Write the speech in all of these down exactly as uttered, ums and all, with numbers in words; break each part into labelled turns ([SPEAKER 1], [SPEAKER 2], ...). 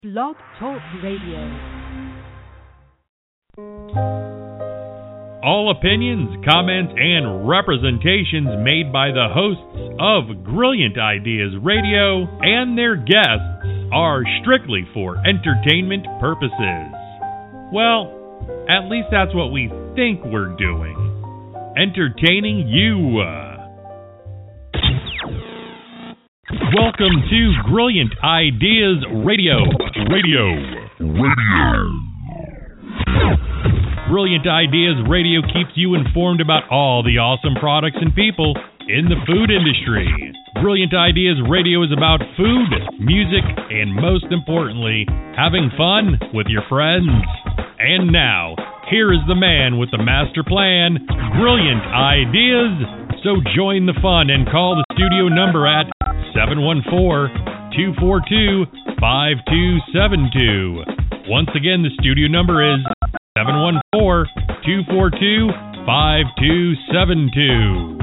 [SPEAKER 1] Blog Talk Radio.
[SPEAKER 2] All opinions, comments, and representations made by the hosts of Brilliant Ideas Radio and their guests are strictly for entertainment purposes. Well, at least that's what we think we're doing. Entertaining you. Welcome to Brilliant Ideas Radio. Radio. Radio. Brilliant Ideas Radio keeps you informed about all the awesome products and people in the food industry. Brilliant Ideas Radio is about food, music, and most importantly, having fun with your friends. And now, here is the man with the master plan, Brilliant Ideas. So join the fun and call the studio number at seven one four, two four two, five two seven two. Once again, the studio number is seven one four, two four two, five two seven two.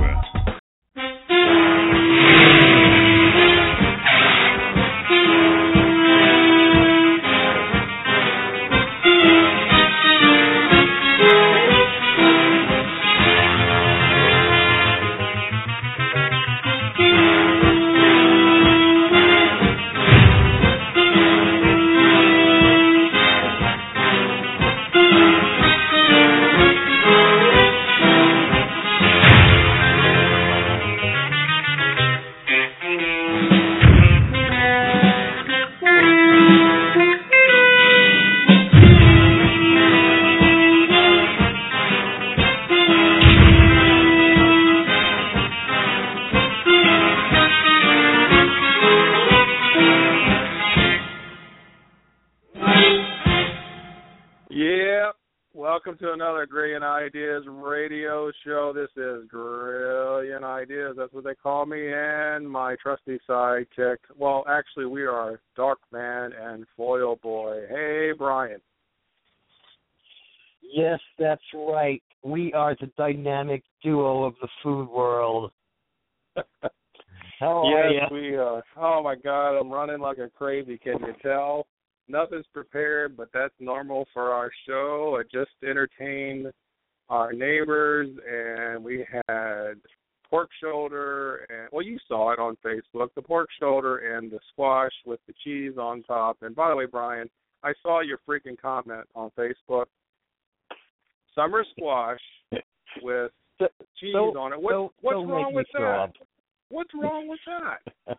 [SPEAKER 3] Welcome to another Brilliant Ideas radio show. This is Brilliant Ideas. That's what they call me, and my trusty sidekick. Well, actually, we are Dark Man and Foil Boy. Hey, Brian.
[SPEAKER 4] Yes, that's right. We are the dynamic duo of the food world. How are
[SPEAKER 3] yes,
[SPEAKER 4] you?
[SPEAKER 3] we are. Oh, my God, I'm running like a crazy. Can you tell? Nothing's prepared, but that's normal for our show. I just entertained our neighbors, and we had pork shoulder, and well, you saw it on Facebook, the pork shoulder and the squash with the cheese on top. And by the way, Brian, I saw your freaking comment on Facebook. Summer squash with
[SPEAKER 4] so,
[SPEAKER 3] cheese
[SPEAKER 4] so,
[SPEAKER 3] on it. What,
[SPEAKER 4] so,
[SPEAKER 3] what's
[SPEAKER 4] don't
[SPEAKER 3] wrong
[SPEAKER 4] make
[SPEAKER 3] with
[SPEAKER 4] me throw
[SPEAKER 3] that?
[SPEAKER 4] up.
[SPEAKER 3] What's wrong with that?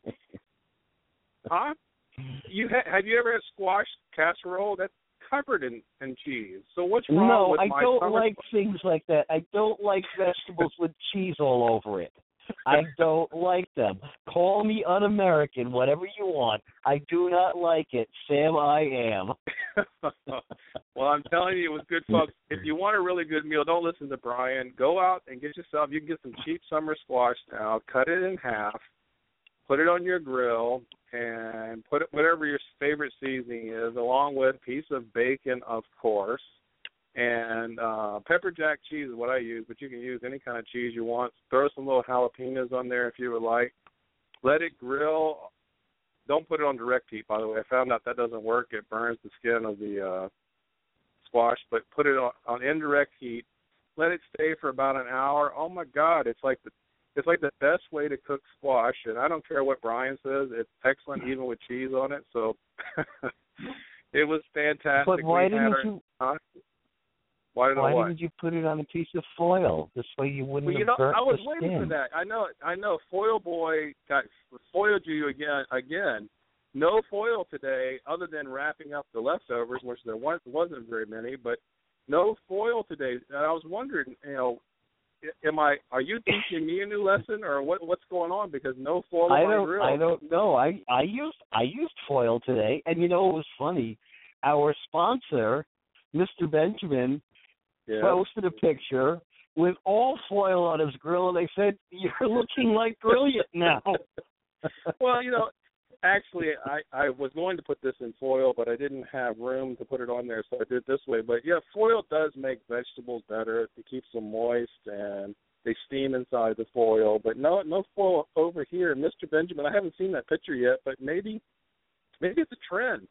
[SPEAKER 3] Huh? You ha- have you ever had squash casserole? That's covered in, in cheese. So what's wrong
[SPEAKER 4] no,
[SPEAKER 3] with
[SPEAKER 4] I
[SPEAKER 3] my
[SPEAKER 4] don't
[SPEAKER 3] summer
[SPEAKER 4] like
[SPEAKER 3] squash?
[SPEAKER 4] things like that. I don't like vegetables with cheese all over it. I don't like them. Call me un-American, whatever you want. I do not like it. Sam, I am.
[SPEAKER 3] Well, I'm telling you, it was good, folks. If you want a really good meal, don't listen to Brian. Go out and get yourself, you can get some cheap summer squash now, cut it in half, put it on your grill, and put it whatever your favorite seasoning is, along with a piece of bacon, of course, and uh, pepper jack cheese is what I use, but you can use any kind of cheese you want. Throw some little jalapenos on there if you would like. Let it grill. Don't put it on direct heat, by the way. I found out that doesn't work. It burns the skin of the uh, squash, but put it on, on indirect heat. Let it stay for about an hour. Oh, my God, it's like the It's like the best way to cook squash, and I don't care what Brian says. It's excellent even with cheese on it, so it was fantastic.
[SPEAKER 4] But why
[SPEAKER 3] we
[SPEAKER 4] didn't
[SPEAKER 3] our,
[SPEAKER 4] you?
[SPEAKER 3] Huh? Why, did
[SPEAKER 4] why
[SPEAKER 3] what?
[SPEAKER 4] didn't you put it on a piece of foil? This way you wouldn't
[SPEAKER 3] Well, you
[SPEAKER 4] have
[SPEAKER 3] know,
[SPEAKER 4] burnt
[SPEAKER 3] I was
[SPEAKER 4] the
[SPEAKER 3] waiting
[SPEAKER 4] skin.
[SPEAKER 3] for that. I know, I know. Foil Boy got foiled you again. Again, no foil today, other than wrapping up the leftovers, which there was, wasn't very many, but no foil today. And I was wondering, you know. Am I? Are you teaching me a new lesson, or what? What's going on? Because no foil
[SPEAKER 4] I
[SPEAKER 3] on my
[SPEAKER 4] don't.
[SPEAKER 3] grill.
[SPEAKER 4] I don't know. I I used I used foil today, and you know it was funny. Our sponsor, Mister Benjamin,
[SPEAKER 3] Yeah.
[SPEAKER 4] posted a picture with all foil on his grill, and they said, "You're looking like Brilliant now."
[SPEAKER 3] Well, you know, actually, I, I was going to put this in foil, but I didn't have room to put it on there, so I did it this way. But, yeah, foil does make vegetables better. It keeps them moist, and they steam inside the foil. But no no foil over here. Mister Benjamin, I haven't seen that picture yet, but maybe maybe it's a trend.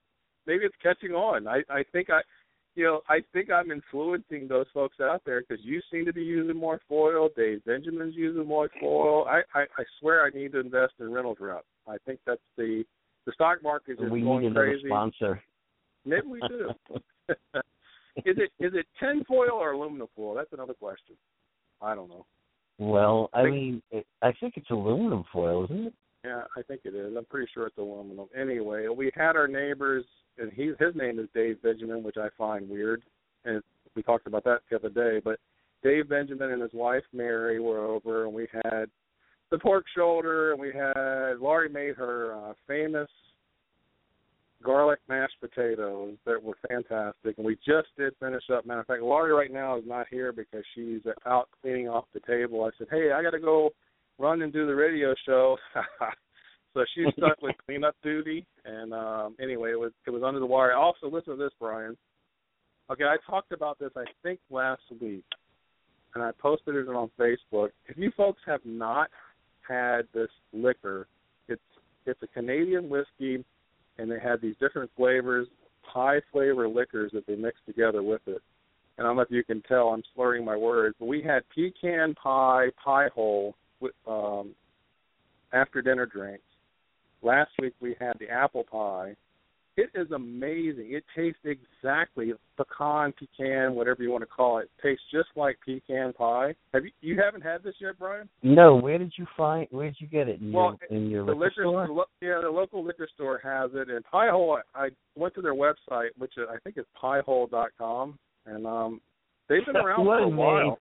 [SPEAKER 3] maybe it's catching on. I, I think I, you know, I think I'm influencing those folks out there because you seem to be using more foil. Dave Benjamin's using more foil. I, I, I swear I need to invest in Reynolds Wrap. I think that's the the stock market is
[SPEAKER 4] we
[SPEAKER 3] going
[SPEAKER 4] need another
[SPEAKER 3] crazy.
[SPEAKER 4] Sponsor.
[SPEAKER 3] Maybe we do. Is it is it tin foil or aluminum foil? That's another question. I don't know.
[SPEAKER 4] Well, I,
[SPEAKER 3] I think,
[SPEAKER 4] mean, it, I think it's aluminum foil, isn't it?
[SPEAKER 3] Yeah, I think it is. I'm pretty sure it's aluminum. Anyway, we had our neighbors, and he his name is Dave Benjamin, which I find weird, and we talked about that the other day. But Dave Benjamin and his wife Mary were over, and we had the pork shoulder, and we had Laurie made her uh, famous garlic mashed potatoes that were fantastic, and we just did finish up. Matter of fact, Laurie right now is not here because she's out cleaning off the table. I said, hey, I got to go run and do the radio show. So she's stuck with cleanup duty, and um, anyway, it was it was under the wire. Also, listen to this, Brian. Okay, I talked about this, I think, last week, and I posted it on Facebook. If you folks have not had this liquor, it's it's a Canadian whiskey, and they had these different flavors, high flavor liquors that they mixed together with it. And I don't know if you can tell, I'm slurring my words, but we had pecan pie, pie hole with, um, after dinner drinks. Last week we had the apple pie. It is amazing. It tastes exactly pecan, pecan, whatever you want to call it. It tastes just like pecan pie. Have you? You haven't had this yet, Brian?
[SPEAKER 4] No. Where did you find? Where did you get it? In
[SPEAKER 3] well,
[SPEAKER 4] your, in your
[SPEAKER 3] the
[SPEAKER 4] liquor,
[SPEAKER 3] liquor
[SPEAKER 4] store?
[SPEAKER 3] The lo- yeah, the local liquor store has it. And Pie Hole, I went to their website, which I think is pie hole dot com, and um, they've been around
[SPEAKER 4] what
[SPEAKER 3] for a
[SPEAKER 4] a
[SPEAKER 3] while.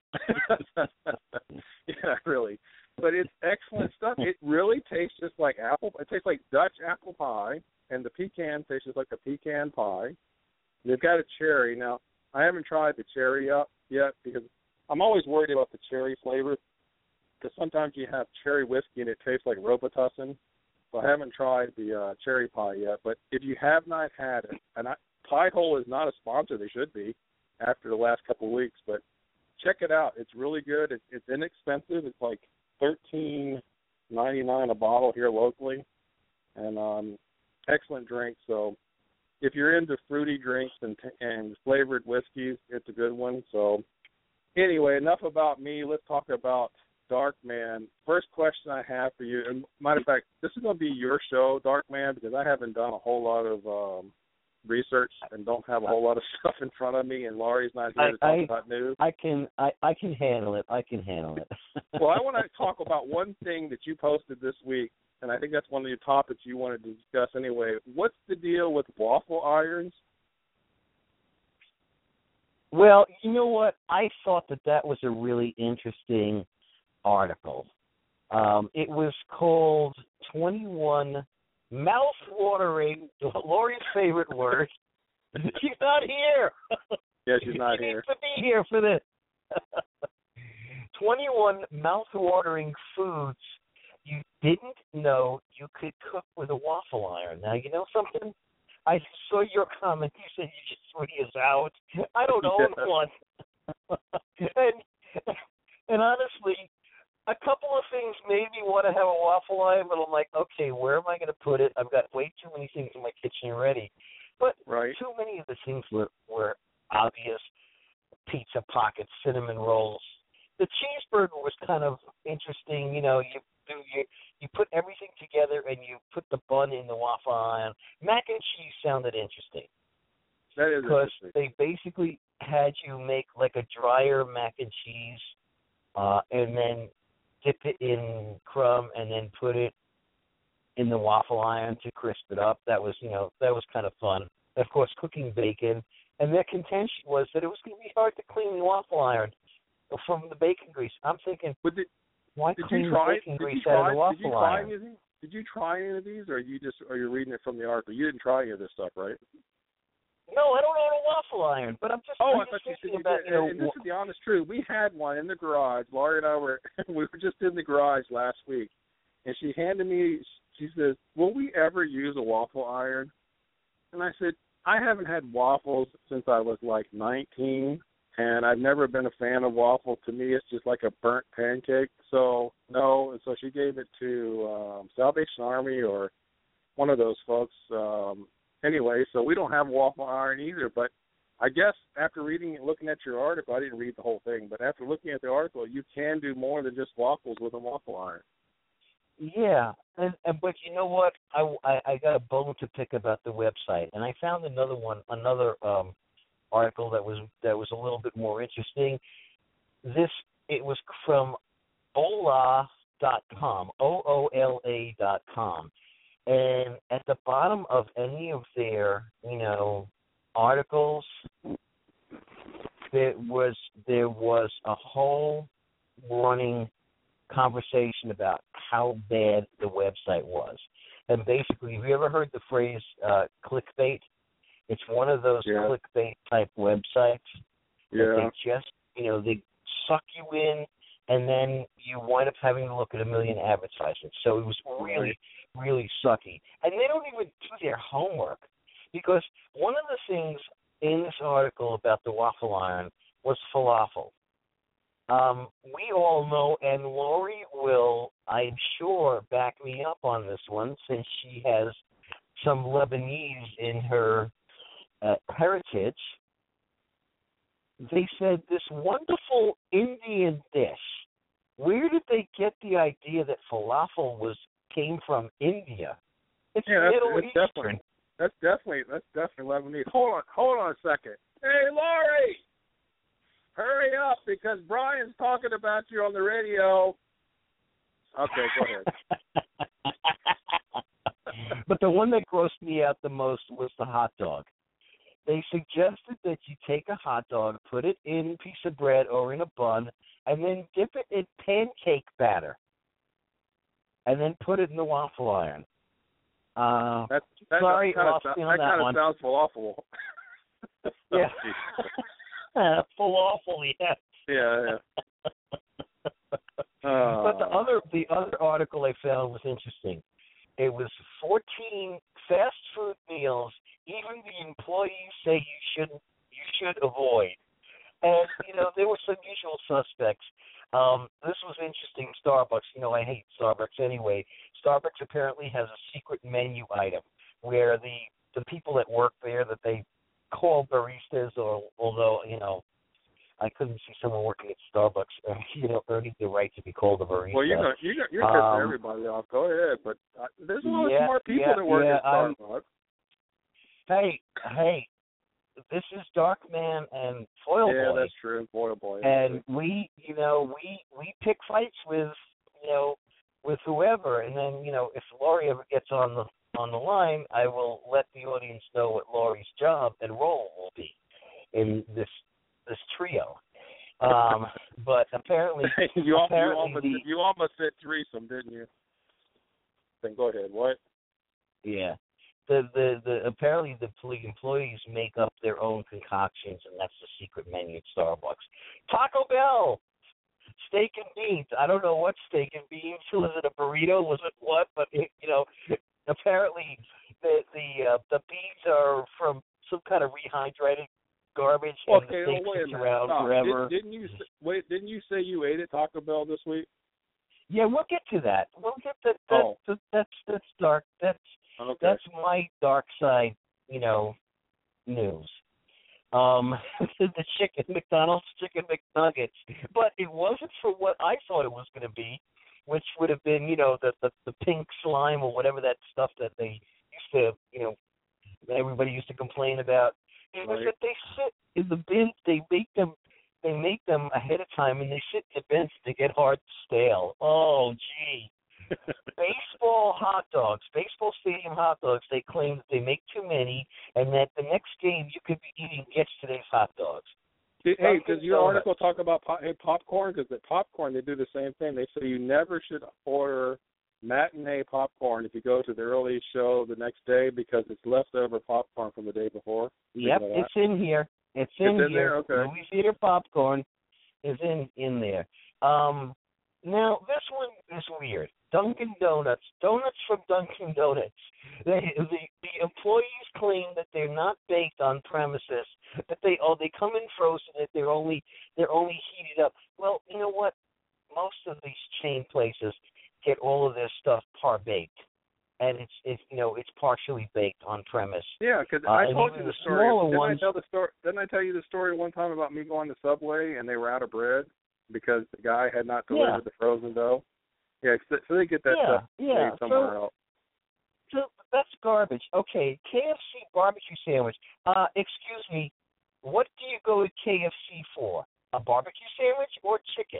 [SPEAKER 3] Yeah, really. But it's excellent stuff. It really tastes just like apple. It tastes like Dutch apple pie, and the pecan tastes just like a pecan pie. They've got a cherry. Now, I haven't tried the cherry up yet because I'm always worried about the cherry flavor because sometimes you have cherry whiskey and it tastes like Robitussin. So I haven't tried the uh, cherry pie yet. But if you have not had it, and I, Pie Hole is not a sponsor, they should be after the last couple of weeks, but check it out. It's really good. It, it's inexpensive. It's like thirteen ninety-nine a bottle here locally, and um, excellent drink. So if you're into fruity drinks and and flavored whiskeys, it's a good one. So anyway, enough about me. Let's talk about Darkman. First question I have for you, and matter of fact, this is going to be your show, Darkman, because I haven't done a whole lot of um, research and don't have a whole lot of stuff in front of me, and Laurie's not here
[SPEAKER 4] I,
[SPEAKER 3] to talk
[SPEAKER 4] I,
[SPEAKER 3] about news.
[SPEAKER 4] I can I, I can handle it. I can handle it.
[SPEAKER 3] Well, I want to talk about one thing that you posted this week, and I think that's one of your topics you wanted to discuss anyway. What's the deal with waffle irons?
[SPEAKER 4] Well, you know what? I thought that that was a really interesting article. Um, it was called twenty-one Mouth-watering, Laurie's favorite word. She's not here.
[SPEAKER 3] Yeah, she's not
[SPEAKER 4] she
[SPEAKER 3] here.
[SPEAKER 4] Needs to be here for this. twenty-one mouth-watering foods you didn't know you could cook with a waffle iron. Now, you know something? I saw your comment. You said you just threw yours out. I don't own
[SPEAKER 3] Yeah.
[SPEAKER 4] one. and, and honestly, a couple of things made me want to have a waffle iron, but I'm like, okay, where am I going to put it? I've got way too many things in my kitchen already. But
[SPEAKER 3] right.
[SPEAKER 4] too many of the things were, were obvious. Pizza pockets, cinnamon rolls. The cheeseburger was kind of interesting. You know, you do you you put everything together and you put the bun in the waffle iron. Mac and cheese sounded interesting.
[SPEAKER 3] That is
[SPEAKER 4] because
[SPEAKER 3] interesting.
[SPEAKER 4] they basically had you make like a drier mac and cheese, uh, and then dip it in crumb and then put it in the waffle iron to crisp it up. That was, you know, that was kind of fun. And of course, cooking bacon. And their contention was that it was going to be hard to clean the waffle iron from the bacon grease. I'm thinking,
[SPEAKER 3] But did,
[SPEAKER 4] why
[SPEAKER 3] did
[SPEAKER 4] clean
[SPEAKER 3] you try,
[SPEAKER 4] the bacon
[SPEAKER 3] did
[SPEAKER 4] grease
[SPEAKER 3] you
[SPEAKER 4] out
[SPEAKER 3] try,
[SPEAKER 4] of the waffle
[SPEAKER 3] did you try
[SPEAKER 4] iron?
[SPEAKER 3] anything? Did you try any of these, or are you just are you reading it from the article? You didn't try any of this stuff, right?
[SPEAKER 4] No, I don't own a waffle iron, but I'm just,
[SPEAKER 3] Oh,
[SPEAKER 4] I'm
[SPEAKER 3] I thought
[SPEAKER 4] just
[SPEAKER 3] you said
[SPEAKER 4] thinking
[SPEAKER 3] you
[SPEAKER 4] about,
[SPEAKER 3] did.
[SPEAKER 4] you know,
[SPEAKER 3] And this is the honest truth. We had one in the garage. Laurie and I were we were just in the garage last week, and she handed me. She says, "Will we ever use a waffle iron?" And I said, "I haven't had waffles since I was like nineteen, and I've never been a fan of waffle. To me, it's just like a burnt pancake. So no." And so she gave it to um, Salvation Army or one of those folks. Um, anyway, so we don't have waffle iron either. But I guess after reading and looking at your article, I didn't read the whole thing, but after looking at the article, you can do more than just waffles with a waffle iron.
[SPEAKER 4] Yeah, and, and but you know what? I, I, I got a bone to pick about the website, and I found another one, another um, article that was that was a little bit more interesting. This it was from Ola dot com, O O L A dot com, and at the bottom of any of their, you know, articles, there was there was a whole running conversation about how bad the website was. And basically, have you ever heard the phrase uh, clickbait? It's one of those
[SPEAKER 3] yeah.
[SPEAKER 4] clickbait type websites
[SPEAKER 3] yeah.
[SPEAKER 4] that they just, you know, they suck you in, and then you wind up having to look at a million advertisements. So it was really, really sucky. And they don't even do their homework, because one of the things in this article about the waffle iron was falafel. Um, we all know, and Lori will, I'm sure, back me up on this one, since she has some Lebanese in her uh, heritage. They said this wonderful Indian dish. Where did they get the idea that falafel was came from India? It's
[SPEAKER 3] yeah, that's,
[SPEAKER 4] Middle
[SPEAKER 3] that's
[SPEAKER 4] Eastern.
[SPEAKER 3] Definitely, that's definitely that's definitely Lebanese. Hold on, hold on a second. Hey, Lori, hurry up, because Brian's talking about you on the radio. Okay, go ahead.
[SPEAKER 4] But the one that grossed me out the most was the hot dog. They suggested that you take a hot dog, put it in a piece of bread or in a bun, and then dip it in pancake batter, and then put it in the waffle iron. Uh,
[SPEAKER 3] that, that,
[SPEAKER 4] sorry,
[SPEAKER 3] that
[SPEAKER 4] lost
[SPEAKER 3] kind
[SPEAKER 4] me
[SPEAKER 3] of,
[SPEAKER 4] on
[SPEAKER 3] that
[SPEAKER 4] that
[SPEAKER 3] kind
[SPEAKER 4] one.
[SPEAKER 3] of sounds falafel.
[SPEAKER 4] Yeah. uh, falafel, yeah.
[SPEAKER 3] Yeah, yeah. Uh,
[SPEAKER 4] But the other the other article I found was interesting. It was fourteen fast food meals even the employees say you shouldn't you should avoid. And, you know, there were some usual suspects. Um, this was interesting. Starbucks, you know, I hate Starbucks anyway. Starbucks apparently has a secret menu item where the, the people that work there that they call baristas, or although, you know, I couldn't see someone working at Starbucks, uh, you know, earning the right to be called a barista.
[SPEAKER 3] Well, you're gonna, you're gonna, you're
[SPEAKER 4] um,
[SPEAKER 3] pissing everybody off. Go ahead, but uh, there's a lot
[SPEAKER 4] yeah,
[SPEAKER 3] of smart people
[SPEAKER 4] yeah,
[SPEAKER 3] that work
[SPEAKER 4] yeah,
[SPEAKER 3] at Starbucks.
[SPEAKER 4] Hey, hey, this is Darkman and Foil
[SPEAKER 3] yeah,
[SPEAKER 4] Boy.
[SPEAKER 3] that's true. Foil Boy.
[SPEAKER 4] And we, you know, we we pick fights with, you know, with whoever, and then, you know, if Laurie ever gets on the on the line, I will let the audience know what Laurie's job and role will be in this this trio. Um, but apparently,
[SPEAKER 3] you,
[SPEAKER 4] apparently
[SPEAKER 3] you almost
[SPEAKER 4] the,
[SPEAKER 3] you almost said threesome, didn't you? Then go ahead. What?
[SPEAKER 4] Yeah. The, the, the apparently the employees make up their own concoctions, and that's the secret menu at Starbucks. Taco Bell, steak and beans. I don't know what steak and beans. Was it a burrito? Was it what? But it, you know, apparently the the uh, the beans are from some kind of rehydrated garbage, and
[SPEAKER 3] Okay,
[SPEAKER 4] the steak
[SPEAKER 3] well, wait a
[SPEAKER 4] sits
[SPEAKER 3] minute.
[SPEAKER 4] around
[SPEAKER 3] Stop.
[SPEAKER 4] forever.
[SPEAKER 3] Did, didn't you say, wait? Didn't you say you ate at Taco Bell this week?
[SPEAKER 4] Yeah, we'll get to that. We'll get to that.
[SPEAKER 3] Oh.
[SPEAKER 4] That, that's that's dark. That's
[SPEAKER 3] Okay.
[SPEAKER 4] that's my dark side, you know, news. Um, the chicken McDonald's chicken McNuggets, but it wasn't for what I thought it was going to be, which would have been, you know, the, the the pink slime or whatever that stuff that they used to, you know, everybody used to complain about. It was
[SPEAKER 3] Right.
[SPEAKER 4] that they sit in the bins. They make them. They make them ahead of time, and they sit in the bins to get hard stale. Oh, gee. Baseball hot dogs, baseball stadium hot dogs, they claim that they make too many, and that the next game you could be eating yesterday's hot dogs.
[SPEAKER 3] Did, hey, does your
[SPEAKER 4] Donuts.
[SPEAKER 3] article talk about pop, hey, popcorn? Because at popcorn, they do the same thing. They say you never should order matinee popcorn if you go to the early show the next day, because it's leftover popcorn from the day before.
[SPEAKER 4] Yep,
[SPEAKER 3] you know
[SPEAKER 4] it's in here. It's in,
[SPEAKER 3] it's in
[SPEAKER 4] here.
[SPEAKER 3] there? Okay.
[SPEAKER 4] Movie theater popcorn is in, in there. Um, now, this one is weird. Dunkin' Donuts, donuts from Dunkin' Donuts. They, the the employees claim that they're not baked on premises, that they oh they come in frozen, that they're only they're only heated up. Well, you know what? Most of these chain places get all of their stuff par baked, and it's it's you know it's partially baked on premise.
[SPEAKER 3] Yeah, because
[SPEAKER 4] uh,
[SPEAKER 3] I told you
[SPEAKER 4] the
[SPEAKER 3] the story.
[SPEAKER 4] smaller
[SPEAKER 3] Didn't
[SPEAKER 4] ones,
[SPEAKER 3] I tell the story? Didn't I tell you the story one time about me going to Subway and they were out of bread because the guy had not delivered
[SPEAKER 4] yeah.
[SPEAKER 3] the frozen dough? Yeah, so, so they get that
[SPEAKER 4] yeah,
[SPEAKER 3] stuff
[SPEAKER 4] yeah.
[SPEAKER 3] made somewhere
[SPEAKER 4] so,
[SPEAKER 3] else.
[SPEAKER 4] So that's garbage. Okay, K F C barbecue sandwich. Uh, excuse me, what do you go to K F C for? A barbecue sandwich or chicken?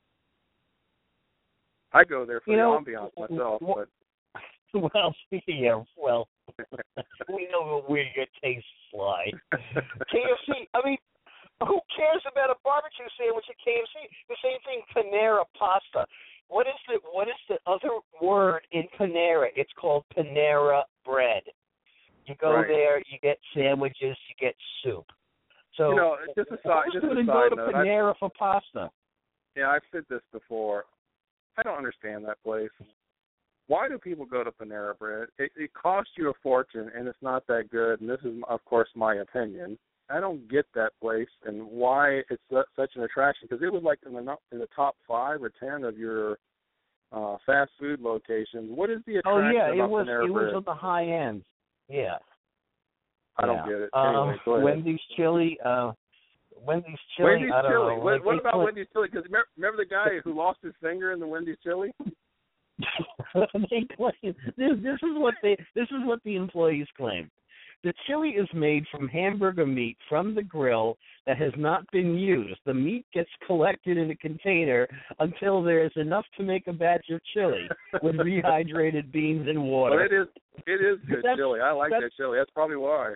[SPEAKER 3] I go there for
[SPEAKER 4] you
[SPEAKER 3] the
[SPEAKER 4] know,
[SPEAKER 3] ambiance myself,
[SPEAKER 4] w-
[SPEAKER 3] but
[SPEAKER 4] well, yeah, well, we know where your tastes lie. K F C. I mean, who cares about a barbecue sandwich at K F C? The same thing, Panera pasta. What is the what is the other word in Panera? It's called Panera bread. You go
[SPEAKER 3] right.
[SPEAKER 4] there, you get sandwiches, you get soup. So
[SPEAKER 3] you know, just a side,
[SPEAKER 4] who's
[SPEAKER 3] just
[SPEAKER 4] going
[SPEAKER 3] a
[SPEAKER 4] to
[SPEAKER 3] side
[SPEAKER 4] go to
[SPEAKER 3] note.
[SPEAKER 4] Panera
[SPEAKER 3] I,
[SPEAKER 4] for pasta?
[SPEAKER 3] yeah, I've said this before. I don't understand that place. Why do people go to Panera Bread? It, it costs you a fortune, and it's not that good. And this is, of course, my opinion. I don't get that place and why it's such an attraction, because it was like in the in the top five or ten of your uh, fast food locations. What is the attraction
[SPEAKER 4] Oh yeah,
[SPEAKER 3] about
[SPEAKER 4] it was
[SPEAKER 3] Panera
[SPEAKER 4] it
[SPEAKER 3] Bread?
[SPEAKER 4] was on the high end. Yeah,
[SPEAKER 3] I don't
[SPEAKER 4] yeah.
[SPEAKER 3] get it.
[SPEAKER 4] Um,
[SPEAKER 3] Anyway, go ahead.
[SPEAKER 4] Wendy's chili. Uh, Wendy's chili.
[SPEAKER 3] Wendy's
[SPEAKER 4] I don't
[SPEAKER 3] chili.
[SPEAKER 4] know.
[SPEAKER 3] What,
[SPEAKER 4] Like,
[SPEAKER 3] what
[SPEAKER 4] they
[SPEAKER 3] about
[SPEAKER 4] put,
[SPEAKER 3] Wendy's chili? Because remember, remember the guy who lost his finger in the Wendy's chili?
[SPEAKER 4] they claim this, this is what they this is what the employees claim. The chili is made from hamburger meat from the grill that has not been used. The meat gets collected in a container until there is enough to make a batch of chili with rehydrated beans and water.
[SPEAKER 3] Well, it is it is good
[SPEAKER 4] That's-
[SPEAKER 3] chili. I like
[SPEAKER 4] that's-
[SPEAKER 3] that chili. That's probably why.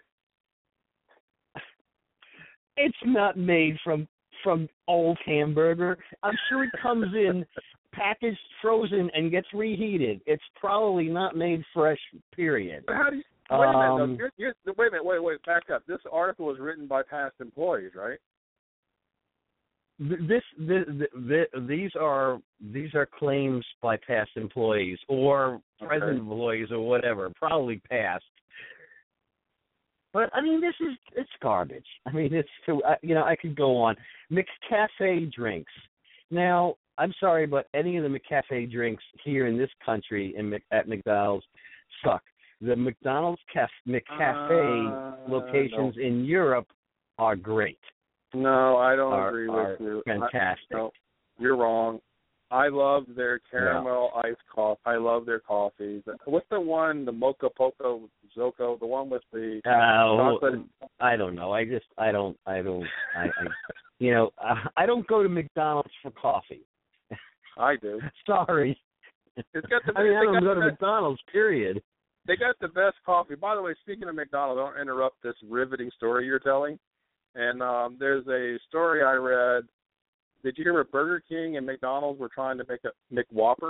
[SPEAKER 4] It's not made from from old hamburger. I'm sure it comes in packaged, frozen, and gets reheated. It's probably not made fresh, period.
[SPEAKER 3] But how do you? Wait a minute.
[SPEAKER 4] Um,
[SPEAKER 3] though. You're, you're, wait a minute. Wait, wait. Back up. This article was written by past employees, right?
[SPEAKER 4] This, this, this, these are these are claims by past employees or present
[SPEAKER 3] Okay.
[SPEAKER 4] employees or whatever, probably past. But I mean, this is it's garbage. I mean, it's too. I, you know, I could go on. McCafe drinks. Now, I'm sorry, but any of the McCafe drinks here in this country in Mc, at McDonald's suck. The McDonald's caf, McCafe
[SPEAKER 3] Uh,
[SPEAKER 4] locations
[SPEAKER 3] no.
[SPEAKER 4] in Europe are great.
[SPEAKER 3] No, I don't
[SPEAKER 4] Are,
[SPEAKER 3] agree
[SPEAKER 4] are
[SPEAKER 3] with you.
[SPEAKER 4] fantastic.
[SPEAKER 3] I, no, you're wrong. I love their caramel iced coffee. I love their coffees. What's the one, the Mocha Poco Zoco, the one with the
[SPEAKER 4] Uh,
[SPEAKER 3] chocolate?
[SPEAKER 4] I don't know. I just, I don't, I don't, I, I you know, I, I don't go to McDonald's for coffee.
[SPEAKER 3] I do.
[SPEAKER 4] Sorry.
[SPEAKER 3] It's got the.
[SPEAKER 4] I mean, I
[SPEAKER 3] they
[SPEAKER 4] don't
[SPEAKER 3] got
[SPEAKER 4] go
[SPEAKER 3] the
[SPEAKER 4] to
[SPEAKER 3] best-
[SPEAKER 4] McDonald's, period.
[SPEAKER 3] They got the best coffee. By the way, speaking of McDonald's, don't interrupt this riveting story you're telling. And um, there's a story I read. Did you hear where Burger King and McDonald's were trying to make a McWhopper?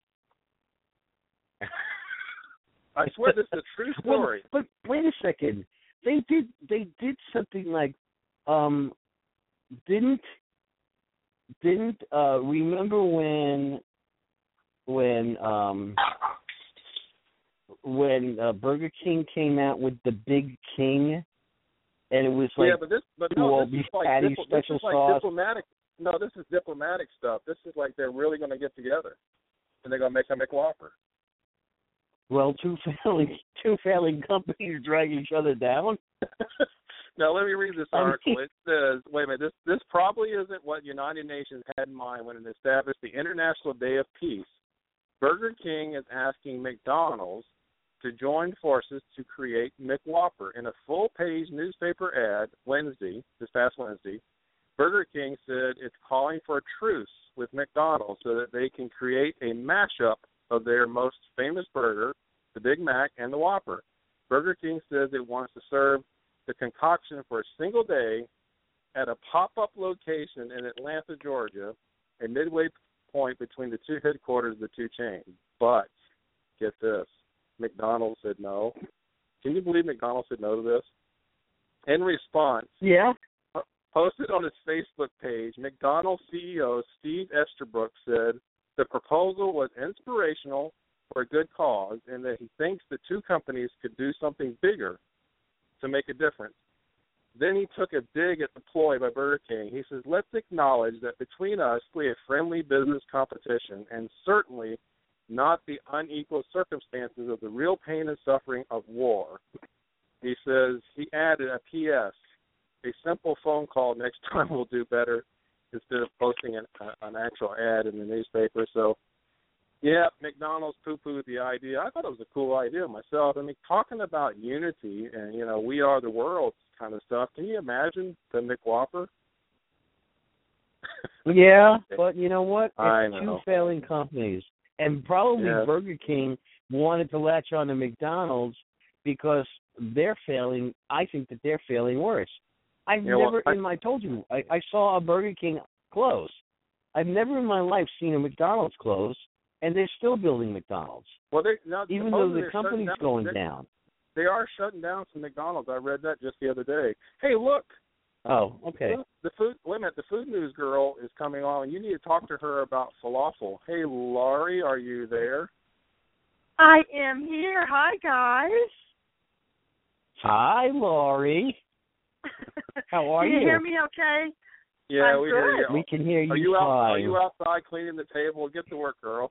[SPEAKER 3] I swear this is a true story.
[SPEAKER 4] Well, but wait a second. They did. They did something like, um, didn't didn't uh remember when when um when uh, Burger King came out with the Big King, and it was like
[SPEAKER 3] yeah, but this, but
[SPEAKER 4] two
[SPEAKER 3] no,
[SPEAKER 4] all
[SPEAKER 3] this
[SPEAKER 4] beef
[SPEAKER 3] is like
[SPEAKER 4] patty,
[SPEAKER 3] dipl-
[SPEAKER 4] special
[SPEAKER 3] this is like
[SPEAKER 4] sauce.
[SPEAKER 3] diplomatic. No, this is diplomatic stuff. This is like they're really going to get together, and they're going to make a McWhopper.
[SPEAKER 4] Well, two failing two failing companies drag each other down.
[SPEAKER 3] Now let me read this
[SPEAKER 4] I mean-
[SPEAKER 3] article. It says, wait a minute, this this probably isn't what United Nations had in mind when it established the International Day of Peace. Burger King is asking McDonald's to join forces to create McWhopper. In a full-page newspaper ad Wednesday, this past Wednesday, Burger King said it's calling for a truce with McDonald's so that they can create a mashup of their most famous burger, the Big Mac, and the Whopper. Burger King says it wants to serve the concoction for a single day at a pop-up location in Atlanta, Georgia, a midway point between the two headquarters of the two chains. But, get this, McDonald's said no. Can you believe McDonald's said no to this? In response,
[SPEAKER 4] Yeah.
[SPEAKER 3] posted on his Facebook page, McDonald's C E O Steve Easterbrook said the proposal was inspirational for a good cause and that he thinks the two companies could do something bigger to make a difference. Then he took a dig at the ploy by Burger King. He says, let's acknowledge that between us we have friendly business competition, and certainly not the unequal circumstances of the real pain and suffering of war. He says, he added a P S, a simple phone call next time will do better instead of posting an, uh, an actual ad in the newspaper. So, yeah, McDonald's poo-pooed the idea. I thought it was a cool idea myself. I mean, talking about unity and, you know, we are the world kind of stuff, can you imagine the McWhopper?
[SPEAKER 4] Yeah, but you know what? It's
[SPEAKER 3] I know.
[SPEAKER 4] two failing companies. And probably
[SPEAKER 3] Yeah.
[SPEAKER 4] Burger King wanted to latch on to McDonald's because they're failing. I think that they're failing worse. I've
[SPEAKER 3] Yeah, well,
[SPEAKER 4] never,
[SPEAKER 3] I-
[SPEAKER 4] in my, I told you, I, I saw a Burger King close. I've never in my life seen a McDonald's close, and they're still building McDonald's,
[SPEAKER 3] Well, they, now,
[SPEAKER 4] even though
[SPEAKER 3] supposedly
[SPEAKER 4] the
[SPEAKER 3] they're shutting
[SPEAKER 4] company's
[SPEAKER 3] down-
[SPEAKER 4] going
[SPEAKER 3] they,
[SPEAKER 4] down.
[SPEAKER 3] They are shutting down some McDonald's. I read that just the other day. Hey, look.
[SPEAKER 4] Oh, okay.
[SPEAKER 3] The food, wait a minute, the food news girl is coming on. You need to talk to her about falafel. Hey, Laurie, are you there?
[SPEAKER 5] I am here. Hi, guys.
[SPEAKER 4] Hi, Laurie. How are
[SPEAKER 5] Can
[SPEAKER 4] you?
[SPEAKER 5] you hear me okay?
[SPEAKER 3] Yeah,
[SPEAKER 5] I'm
[SPEAKER 3] we hear
[SPEAKER 5] good.
[SPEAKER 3] you.
[SPEAKER 4] We can hear you
[SPEAKER 3] Are you
[SPEAKER 4] fine.
[SPEAKER 3] out? Are you outside cleaning the table? Get to work, girl.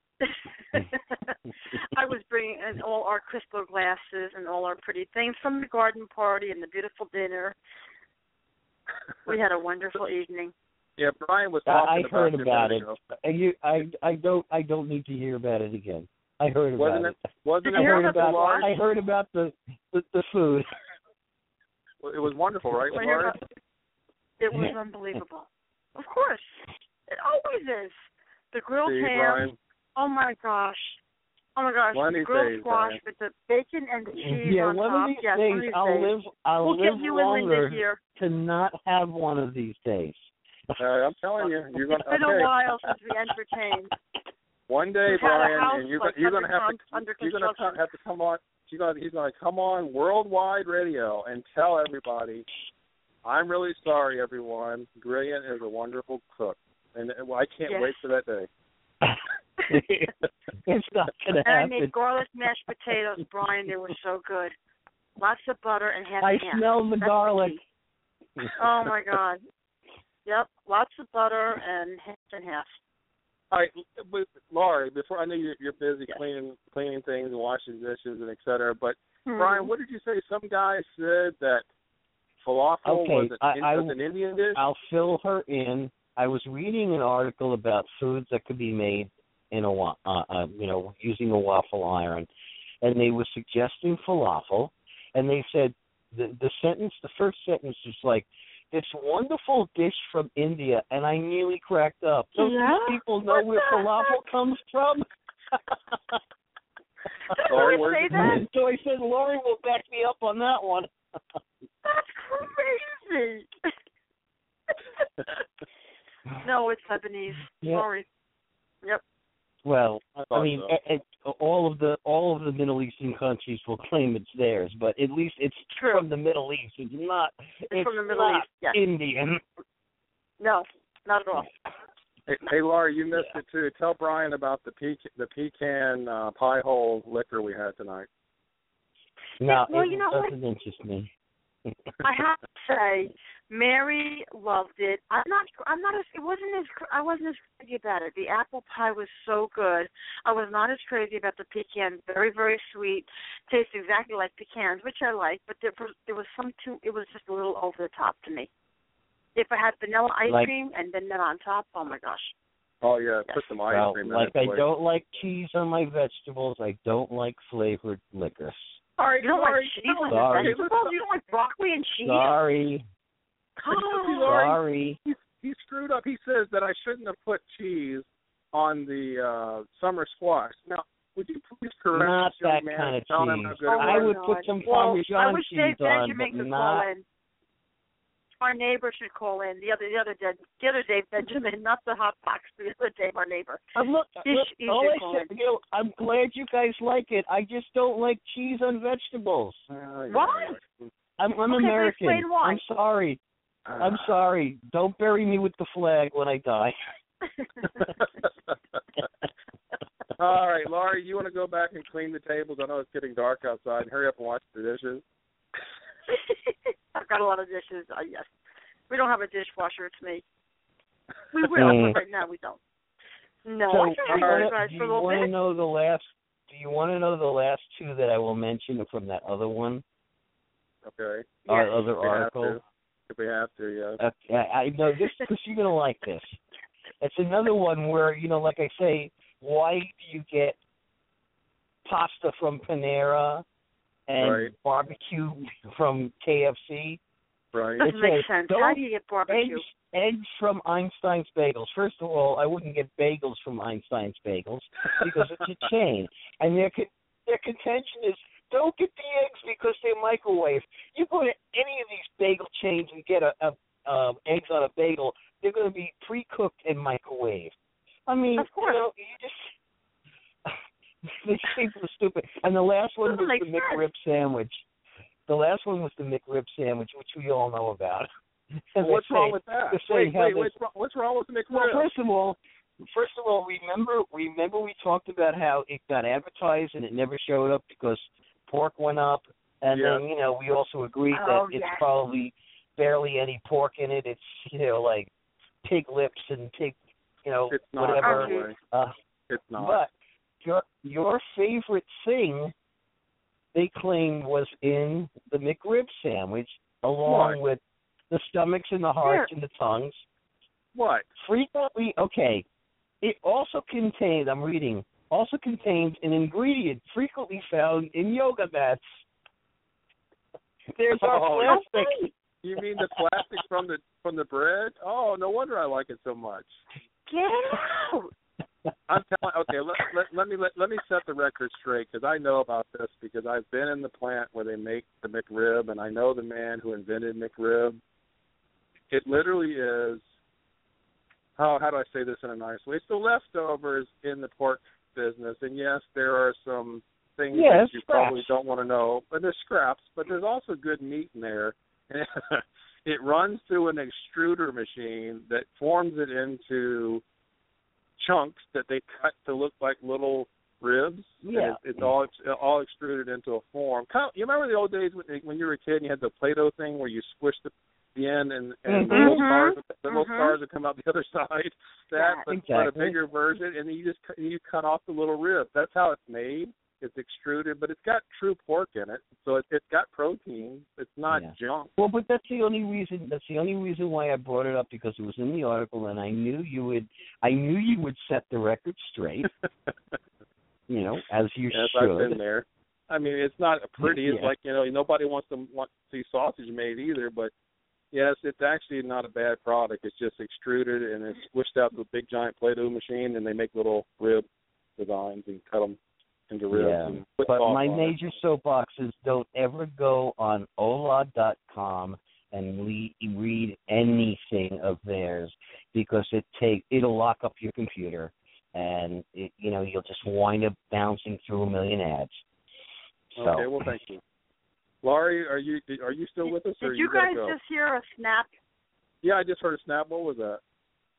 [SPEAKER 5] I was bringing in all our crystal glasses and all our pretty things from the garden party and the beautiful dinner. We had a wonderful evening.
[SPEAKER 3] Yeah, Brian was
[SPEAKER 4] I,
[SPEAKER 3] talking
[SPEAKER 4] I heard
[SPEAKER 3] about,
[SPEAKER 4] about
[SPEAKER 3] you
[SPEAKER 4] it.
[SPEAKER 3] ago.
[SPEAKER 4] And you, I, I don't, I don't need to hear about it again. I heard about
[SPEAKER 3] Wasn't
[SPEAKER 4] it.
[SPEAKER 3] it? Wasn't
[SPEAKER 5] Did
[SPEAKER 3] it
[SPEAKER 5] you hear
[SPEAKER 3] wonderful,
[SPEAKER 5] about the
[SPEAKER 3] Laurie?
[SPEAKER 4] I heard about the, the, the food.
[SPEAKER 3] It was wonderful, right,
[SPEAKER 5] Wanna hear
[SPEAKER 3] Laurie?
[SPEAKER 5] about- It was unbelievable. Of course. It always is. The grilled
[SPEAKER 3] See,
[SPEAKER 5] ham.
[SPEAKER 3] Brian.
[SPEAKER 5] Oh, my gosh. Oh, my gosh.
[SPEAKER 3] One of
[SPEAKER 5] The
[SPEAKER 3] these
[SPEAKER 5] grilled
[SPEAKER 3] days,
[SPEAKER 5] squash
[SPEAKER 3] Brian.
[SPEAKER 5] with the bacon and the cheese
[SPEAKER 4] Yeah,
[SPEAKER 5] on
[SPEAKER 4] one
[SPEAKER 5] top.
[SPEAKER 4] of these
[SPEAKER 5] yes,
[SPEAKER 4] days
[SPEAKER 5] one of these
[SPEAKER 4] I'll
[SPEAKER 5] days.
[SPEAKER 4] live. I'll
[SPEAKER 5] We'll
[SPEAKER 4] live
[SPEAKER 5] get you and Linda
[SPEAKER 4] longer
[SPEAKER 5] here.
[SPEAKER 4] to not have one of these days.
[SPEAKER 3] Uh, I'm telling you, you're gonna.
[SPEAKER 5] It's been
[SPEAKER 3] okay.
[SPEAKER 5] a while since we entertained.
[SPEAKER 3] One day,
[SPEAKER 5] We've had a
[SPEAKER 3] Brian,
[SPEAKER 5] house,
[SPEAKER 3] and you're,
[SPEAKER 5] like,
[SPEAKER 3] gonna- you're
[SPEAKER 5] under
[SPEAKER 3] gonna have to.
[SPEAKER 5] con- under
[SPEAKER 3] you're gonna
[SPEAKER 5] construction.
[SPEAKER 3] have to come on. He's gonna, he's gonna come on worldwide radio and tell everybody, I'm really sorry, everyone. Brilliant is a wonderful cook, and uh, well, I can't
[SPEAKER 5] Yes.
[SPEAKER 3] wait for that day.
[SPEAKER 4] It's not gonna
[SPEAKER 5] And I
[SPEAKER 4] happen.
[SPEAKER 5] made garlic mashed potatoes, Brian. They were so good. Lots of butter and half
[SPEAKER 4] I
[SPEAKER 5] and half.
[SPEAKER 4] smell the
[SPEAKER 5] That's
[SPEAKER 4] garlic.
[SPEAKER 5] the key. Oh, my God. Yep, lots of butter and half and half.
[SPEAKER 3] All right, but Laurie, before I know you're, you're busy
[SPEAKER 5] Yes.
[SPEAKER 3] cleaning cleaning things and washing dishes and et cetera, but
[SPEAKER 5] Mhm.
[SPEAKER 3] Brian, what did you say? Some guy said that falafel
[SPEAKER 4] Okay,
[SPEAKER 3] was, an,
[SPEAKER 4] I- I-
[SPEAKER 3] was an Indian dish.
[SPEAKER 4] I'll fill her in. I was reading an article about foods that could be made in a wa- uh, uh, you know, using a waffle iron, and they were suggesting falafel, and they said the the sentence, the first sentence was like, "This wonderful dish from India," and I nearly cracked up. Don't
[SPEAKER 5] Yeah?
[SPEAKER 4] these people know
[SPEAKER 5] What
[SPEAKER 4] where
[SPEAKER 5] the
[SPEAKER 4] falafel
[SPEAKER 5] heck?
[SPEAKER 4] comes from?
[SPEAKER 5] Did
[SPEAKER 3] Laurie,
[SPEAKER 5] Laurie
[SPEAKER 3] where's
[SPEAKER 5] say
[SPEAKER 3] the
[SPEAKER 5] that?
[SPEAKER 4] So I said, Laurie will back me up on that one.
[SPEAKER 5] That's crazy. No, it's Lebanese.
[SPEAKER 4] Yeah.
[SPEAKER 5] Sorry. Yep.
[SPEAKER 4] Well,
[SPEAKER 3] I
[SPEAKER 4] I
[SPEAKER 3] thought
[SPEAKER 4] mean,
[SPEAKER 3] so.
[SPEAKER 4] it, it, all of the all of the Middle Eastern countries will claim it's theirs, but at least it's
[SPEAKER 5] True.
[SPEAKER 4] from the Middle East. It's not. It's,
[SPEAKER 5] from the Middle
[SPEAKER 4] not
[SPEAKER 5] East, yes.
[SPEAKER 4] Indian.
[SPEAKER 5] No, not at all.
[SPEAKER 3] Hey, hey, Laurie, you missed it too. Tell Brian about the pe- the pecan uh, pie hole liquor we had tonight.
[SPEAKER 4] No,
[SPEAKER 5] well,
[SPEAKER 4] it
[SPEAKER 5] you know what?
[SPEAKER 4] doesn't interest me.
[SPEAKER 5] I have to say, Mary loved it. I'm not. I'm not. As, it wasn't as. I wasn't as crazy about it. The apple pie was so good. I was not as crazy about the pecan. Very, very sweet. Tastes exactly like pecans, which I like. But there, was- there was some too. It was just a little over the top to me. If I had vanilla ice
[SPEAKER 4] Like-
[SPEAKER 5] cream and then that on top, oh my gosh.
[SPEAKER 3] Oh yeah, put some ice
[SPEAKER 4] Well,
[SPEAKER 3] cream in
[SPEAKER 4] like
[SPEAKER 3] it.
[SPEAKER 4] I
[SPEAKER 3] please.
[SPEAKER 4] don't like cheese on my vegetables. I don't like flavored liquor.
[SPEAKER 3] All right,
[SPEAKER 5] You don't like
[SPEAKER 3] Laurie,
[SPEAKER 5] cheese on your
[SPEAKER 4] Sorry.
[SPEAKER 5] vegetables? You don't like broccoli and cheese?
[SPEAKER 4] Sorry,
[SPEAKER 3] Laurie,
[SPEAKER 4] sorry.
[SPEAKER 3] he, he screwed up. He says that I shouldn't have put cheese on the uh, summer squash. Now, would you please correct
[SPEAKER 4] Not
[SPEAKER 3] this young
[SPEAKER 4] that
[SPEAKER 3] man
[SPEAKER 4] kind of
[SPEAKER 3] and tell him how
[SPEAKER 4] cheese.
[SPEAKER 3] good
[SPEAKER 5] Oh,
[SPEAKER 3] it
[SPEAKER 4] I
[SPEAKER 3] was?
[SPEAKER 4] would
[SPEAKER 5] God.
[SPEAKER 4] put some
[SPEAKER 5] well, I
[SPEAKER 4] Parmesan
[SPEAKER 5] wish
[SPEAKER 4] cheese
[SPEAKER 5] Dave
[SPEAKER 4] on,
[SPEAKER 5] Benjamin
[SPEAKER 4] but
[SPEAKER 5] could
[SPEAKER 4] not.
[SPEAKER 5] call in. Our neighbor should call in. The other, the other, Dave, the other Dave Benjamin, not the hot box, the other Dave, our neighbor.
[SPEAKER 4] I'm look,
[SPEAKER 5] He
[SPEAKER 4] look,
[SPEAKER 5] sh- he
[SPEAKER 4] all
[SPEAKER 5] should
[SPEAKER 4] I
[SPEAKER 5] call
[SPEAKER 4] said, you know, I'm glad you guys like it. I just don't like cheese on vegetables.
[SPEAKER 3] Uh,
[SPEAKER 5] Why?
[SPEAKER 4] I'm, I'm
[SPEAKER 5] Okay, but
[SPEAKER 4] American.
[SPEAKER 5] explain why.
[SPEAKER 4] I'm sorry. I'm sorry. Don't bury me with the flag when I die.
[SPEAKER 3] All right, Laurie, you want to go back and clean the tables? I know it's getting dark outside. Hurry up and wash the dishes.
[SPEAKER 5] I've got a lot of dishes. Uh, yes, we don't have a dishwasher. It's me. We will,
[SPEAKER 4] Mm.
[SPEAKER 5] but right now we don't. No,
[SPEAKER 4] So
[SPEAKER 5] I
[SPEAKER 4] do
[SPEAKER 5] can
[SPEAKER 4] you wanna-
[SPEAKER 5] apologize
[SPEAKER 4] do
[SPEAKER 5] for a
[SPEAKER 4] you
[SPEAKER 5] little
[SPEAKER 4] want to
[SPEAKER 5] bit.
[SPEAKER 4] know the last? Do you want to know the last two that I will mention from that other one,
[SPEAKER 3] Okay.
[SPEAKER 4] our
[SPEAKER 5] Yes.
[SPEAKER 4] other
[SPEAKER 3] If we have
[SPEAKER 4] article?
[SPEAKER 3] to. If we have to, yes.
[SPEAKER 4] Uh, I I know this because you're gonna like this. It's another one where, you know, like I say, why do you get pasta from Panera and
[SPEAKER 3] Right.
[SPEAKER 4] barbecue from K F C?
[SPEAKER 3] Right.
[SPEAKER 5] Doesn't
[SPEAKER 4] It
[SPEAKER 5] make
[SPEAKER 4] says,
[SPEAKER 5] sense.
[SPEAKER 4] "Don't
[SPEAKER 5] How do you get barbecue?
[SPEAKER 4] Eggs, eggs from Einstein's Bagels. First of all, I wouldn't get bagels from Einstein's Bagels because it's a chain, and their con- their contention is don't get the eggs because they're microwave. You go to any of these bagel chains and get a, a um, eggs on a bagel, they're going to be pre-cooked and microwave. I mean,
[SPEAKER 5] Of course.
[SPEAKER 4] you know, you just these people are stupid. And the last one
[SPEAKER 5] Doesn't
[SPEAKER 4] was
[SPEAKER 5] make
[SPEAKER 4] the
[SPEAKER 5] sense.
[SPEAKER 4] McRib sandwich. The last one was the McRib sandwich, which we all know about.
[SPEAKER 3] Well,
[SPEAKER 4] They
[SPEAKER 3] what's wrong
[SPEAKER 4] say-
[SPEAKER 3] with that?
[SPEAKER 4] they say
[SPEAKER 3] Wait,
[SPEAKER 4] how
[SPEAKER 3] wait,
[SPEAKER 4] this-
[SPEAKER 3] what's wrong, what's wrong with the McRib?
[SPEAKER 4] Well, first of all, first of all, remember remember we talked about how it got advertised and it never showed up because pork went up, and
[SPEAKER 3] Yeah.
[SPEAKER 4] then you know we also agreed
[SPEAKER 5] Oh,
[SPEAKER 4] that it's
[SPEAKER 5] yes.
[SPEAKER 4] probably barely any pork in it. It's you know like pig lips and pig, you know
[SPEAKER 3] It's not,
[SPEAKER 4] whatever.
[SPEAKER 3] by the way.
[SPEAKER 4] Uh,
[SPEAKER 3] It's not.
[SPEAKER 4] but your your favorite thing, they claimed, was in the McRib sandwich, along
[SPEAKER 3] What?
[SPEAKER 4] with the stomachs and the hearts
[SPEAKER 5] Here.
[SPEAKER 4] and the tongues.
[SPEAKER 3] What?
[SPEAKER 4] Frequently, okay, it also contains, I'm reading, also contains an ingredient frequently found in yoga mats. There's our
[SPEAKER 3] Oh,
[SPEAKER 4] plastic.
[SPEAKER 3] You mean the plastic from the from the bread? Oh, no wonder I like it so much.
[SPEAKER 5] Get out.
[SPEAKER 3] I'm telling. Okay, let, let, let me let, let me set the record straight because I know about this because I've been in the plant where they make the McRib and I know the man who invented McRib. It literally is. How how do I say this in a nice way? It's the leftovers in the pork business, and yes, there are some things
[SPEAKER 4] Yeah,
[SPEAKER 3] that you
[SPEAKER 4] scraps.
[SPEAKER 3] probably don't want to know, but there's scraps. But there's also good meat in there. It runs through an extruder machine that forms it into chunks that they cut to look like little ribs.
[SPEAKER 4] Yeah.
[SPEAKER 3] And it, it's all it's all extruded into a form. Kind of, you remember the old days when, when you were a kid and you had the Play-Doh thing where you squished the, the end and, and the
[SPEAKER 4] Mhm.
[SPEAKER 3] little stars, the little
[SPEAKER 5] Mhm.
[SPEAKER 3] stars would come out the other side. That,
[SPEAKER 5] Yeah,
[SPEAKER 3] but,
[SPEAKER 4] exactly.
[SPEAKER 3] but a bigger version, and then you just cut- you cut off the little rib. That's how it's made. It's extruded, but it's got true pork in it, so it, it's got protein. It's not
[SPEAKER 4] Yeah.
[SPEAKER 3] junk.
[SPEAKER 4] Well, but that's the only reason. That's the only reason why I brought it up because it was in the article, and I knew you would. I knew you would set the record straight. You know, as you
[SPEAKER 3] Yes,
[SPEAKER 4] should.
[SPEAKER 3] I've been there. I mean, it's not pretty. It's
[SPEAKER 4] Yeah.
[SPEAKER 3] like, you know, nobody wants to want to see sausage made either. But yes, it's actually not a bad product. It's just extruded and it's squished out with a big giant Play-Doh machine, and they make little rib designs and cut them into ribs.
[SPEAKER 4] Yeah,
[SPEAKER 3] And put
[SPEAKER 4] but
[SPEAKER 3] sauce
[SPEAKER 4] my
[SPEAKER 3] on it.
[SPEAKER 4] major soapbox is don't ever go on ola dot com and le- read anything of theirs because it take it'll lock up your computer and it, you know you'll just wind up bouncing through a million ads. So
[SPEAKER 3] Okay, well, thank you. Laurie, are you are you still with us, or
[SPEAKER 5] Did you
[SPEAKER 3] gotta
[SPEAKER 5] guys
[SPEAKER 3] go?
[SPEAKER 5] just hear a snap?
[SPEAKER 3] Yeah, I just heard a snap. What was that?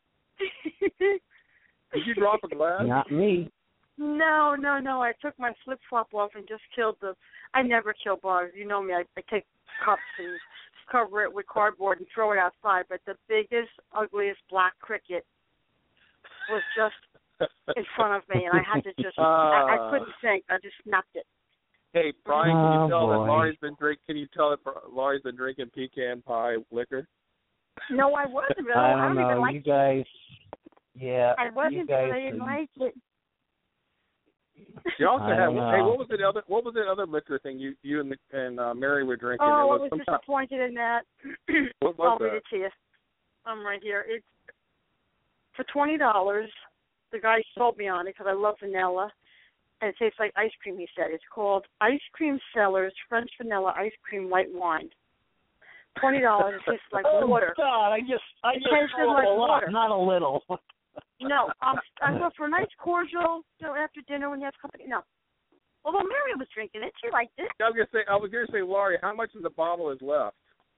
[SPEAKER 3] Did you drop a glass?
[SPEAKER 4] not me.
[SPEAKER 5] No, no, no. I took my flip flop off and just killed the. I never kill bugs. You know me. I, I take cups and cover it with cardboard and throw it outside. But the biggest, ugliest black cricket was just in front of me, and I had to just. I, I
[SPEAKER 3] Ah.
[SPEAKER 5] couldn't think. I just snapped it.
[SPEAKER 3] Hey, Brian, can
[SPEAKER 4] Oh,
[SPEAKER 3] you tell that
[SPEAKER 4] boy.
[SPEAKER 3] Laurie's been drink? Can you tell that Laurie's been drinking pecan pie liquor?
[SPEAKER 5] No, I wasn't. Really.
[SPEAKER 4] I
[SPEAKER 5] I
[SPEAKER 4] don't
[SPEAKER 5] don't even
[SPEAKER 4] know.
[SPEAKER 5] like
[SPEAKER 4] You
[SPEAKER 5] it.
[SPEAKER 4] guys, yeah,
[SPEAKER 5] I
[SPEAKER 4] you
[SPEAKER 5] wasn't.
[SPEAKER 4] guys.
[SPEAKER 5] But I didn't like it.
[SPEAKER 3] You also
[SPEAKER 4] I
[SPEAKER 3] had.
[SPEAKER 4] don't know.
[SPEAKER 3] Hey, what was the other? What was the other liquor thing you you and the, and uh, Mary were drinking?
[SPEAKER 5] Oh,
[SPEAKER 3] it
[SPEAKER 5] I
[SPEAKER 3] was
[SPEAKER 5] was
[SPEAKER 3] some kind-
[SPEAKER 5] disappointed in that.
[SPEAKER 3] What was
[SPEAKER 5] I'll read
[SPEAKER 3] that?
[SPEAKER 5] it to you. I'm right here. It's for twenty dollars. The guy sold me on it because I love vanilla, and it tastes like ice cream. He said it's called Ice Cream Cellars French Vanilla Ice Cream White Wine. Twenty dollars. It tastes like
[SPEAKER 4] Oh
[SPEAKER 5] water.
[SPEAKER 4] God! I just, I
[SPEAKER 5] It
[SPEAKER 4] just
[SPEAKER 5] tastes
[SPEAKER 4] threw up
[SPEAKER 5] like
[SPEAKER 4] a lot,
[SPEAKER 5] water.
[SPEAKER 4] not a little.
[SPEAKER 5] No, um, I go for a nice cordial, you know, after dinner when you have company. No. Although Mary was drinking it, she liked it.
[SPEAKER 3] I was gonna say. I was gonna say, Laurie, how much of the bottle is left?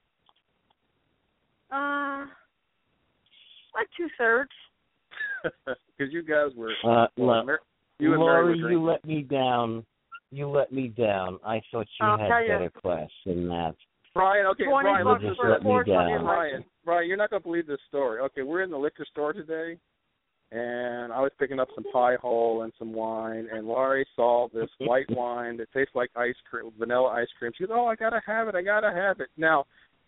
[SPEAKER 5] Uh, like two thirds.
[SPEAKER 3] Because you guys were.
[SPEAKER 4] Uh,
[SPEAKER 3] well,
[SPEAKER 4] look,
[SPEAKER 3] Mar- you and Mary were
[SPEAKER 4] Laurie,
[SPEAKER 3] drinking.
[SPEAKER 4] you let me down. You let me down. I thought you
[SPEAKER 5] I'll
[SPEAKER 4] had
[SPEAKER 5] tell you.
[SPEAKER 4] better class than that.
[SPEAKER 3] Brian, okay,
[SPEAKER 5] Twenty
[SPEAKER 3] Brian,
[SPEAKER 5] bucks
[SPEAKER 3] listen
[SPEAKER 4] just
[SPEAKER 3] to
[SPEAKER 5] for
[SPEAKER 4] let
[SPEAKER 5] a
[SPEAKER 4] me
[SPEAKER 5] quart. I
[SPEAKER 4] down.
[SPEAKER 5] didn't like
[SPEAKER 3] Brian,
[SPEAKER 5] it.
[SPEAKER 3] Brian, you're not gonna believe this story. Okay, we're in the liquor store today, and I was picking up some pie hole and some wine, and Laurie saw this white wine that tastes like ice cream, vanilla ice cream. She goes, oh, I got to have it, I got to have it. Now,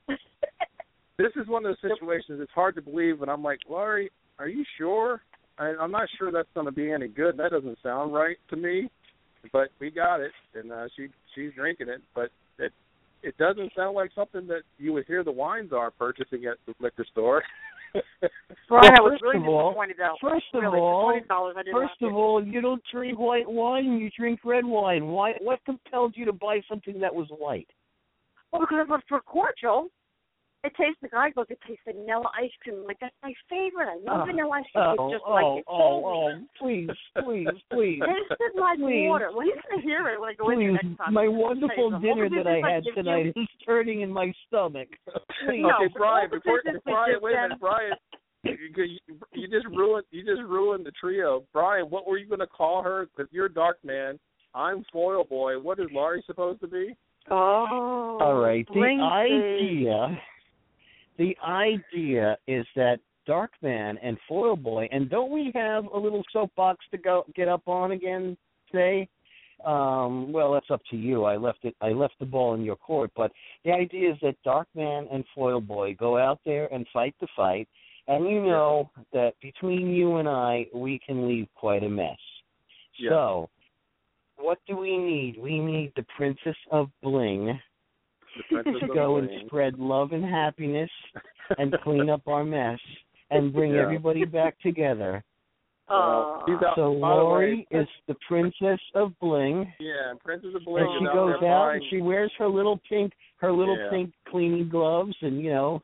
[SPEAKER 3] this is one of those situations, it's hard to believe, but I'm like, Laurie, are you sure? I, I'm not sure that's going to be any good. That doesn't sound right to me, but we got it, and uh, she she's drinking it, but it it doesn't sound like something that you would hear the wine czar purchasing at the liquor store.
[SPEAKER 5] Brian, I was
[SPEAKER 4] first
[SPEAKER 5] really
[SPEAKER 4] of all,
[SPEAKER 5] disappointed though.
[SPEAKER 4] First of
[SPEAKER 5] really,
[SPEAKER 4] all,
[SPEAKER 5] twenty dollars I didn't
[SPEAKER 4] first
[SPEAKER 5] like
[SPEAKER 4] of
[SPEAKER 5] it.
[SPEAKER 4] all, you don't drink white wine. You drink red wine. Why? What compelled you to buy something that was white?
[SPEAKER 5] Well, because I went for cordial. It tastes, the guy goes, it tastes vanilla ice cream. Like, that's my favorite. I love
[SPEAKER 4] Oh,
[SPEAKER 5] vanilla ice cream.
[SPEAKER 4] Oh,
[SPEAKER 5] It's just
[SPEAKER 4] oh,
[SPEAKER 5] like,
[SPEAKER 4] oh,
[SPEAKER 5] it
[SPEAKER 4] oh, oh, please, please, please.
[SPEAKER 5] tasted like
[SPEAKER 4] please.
[SPEAKER 5] water. Well, he's going to hear it when I go in
[SPEAKER 4] Please,
[SPEAKER 5] there next time.
[SPEAKER 4] my
[SPEAKER 5] I'll
[SPEAKER 4] wonderful
[SPEAKER 5] say, so,
[SPEAKER 4] dinner
[SPEAKER 5] what was
[SPEAKER 4] that
[SPEAKER 5] this
[SPEAKER 4] I
[SPEAKER 5] like
[SPEAKER 4] had
[SPEAKER 5] give
[SPEAKER 4] tonight
[SPEAKER 5] you?
[SPEAKER 4] is turning in my stomach. Please.
[SPEAKER 5] No,
[SPEAKER 3] Okay,
[SPEAKER 5] but
[SPEAKER 3] Brian,
[SPEAKER 5] what was
[SPEAKER 3] before,
[SPEAKER 5] this
[SPEAKER 3] Brian,
[SPEAKER 5] that
[SPEAKER 3] wait a
[SPEAKER 5] you
[SPEAKER 3] minute, Brian. You, you, you just ruined. You just ruined the trio, Brian. What were you going to call her? Because you're Dark Man. I'm Foil Boy. What is Laurie supposed to be?
[SPEAKER 5] Oh.
[SPEAKER 4] All right. The
[SPEAKER 5] Bring
[SPEAKER 4] idea, the idea is that Darkman and Foil Boy, and don't we have a little soapbox to go get up on again today? Um, well, that's up to you. I left it. I left the ball in your court. But the idea is that Darkman and Foil Boy go out there and fight the fight, and you know that between you and I, we can leave quite a mess.
[SPEAKER 3] Yeah.
[SPEAKER 4] So, what do we need? We need the Princess of Bling
[SPEAKER 3] The Princess
[SPEAKER 4] to
[SPEAKER 3] of
[SPEAKER 4] go
[SPEAKER 3] Bling.
[SPEAKER 4] and spread love and happiness and clean up our mess and bring
[SPEAKER 3] Yeah.
[SPEAKER 4] everybody back together.
[SPEAKER 5] Oh.
[SPEAKER 3] She's out,
[SPEAKER 4] So
[SPEAKER 3] by the
[SPEAKER 4] Laurie
[SPEAKER 3] way,
[SPEAKER 4] is the Princess of Bling,
[SPEAKER 3] Yeah, Princess of Bling
[SPEAKER 4] and she
[SPEAKER 3] is out
[SPEAKER 4] goes
[SPEAKER 3] there
[SPEAKER 4] out
[SPEAKER 3] buying.
[SPEAKER 4] and she wears her little pink, her little
[SPEAKER 3] Yeah.
[SPEAKER 4] pink cleaning gloves, and you know.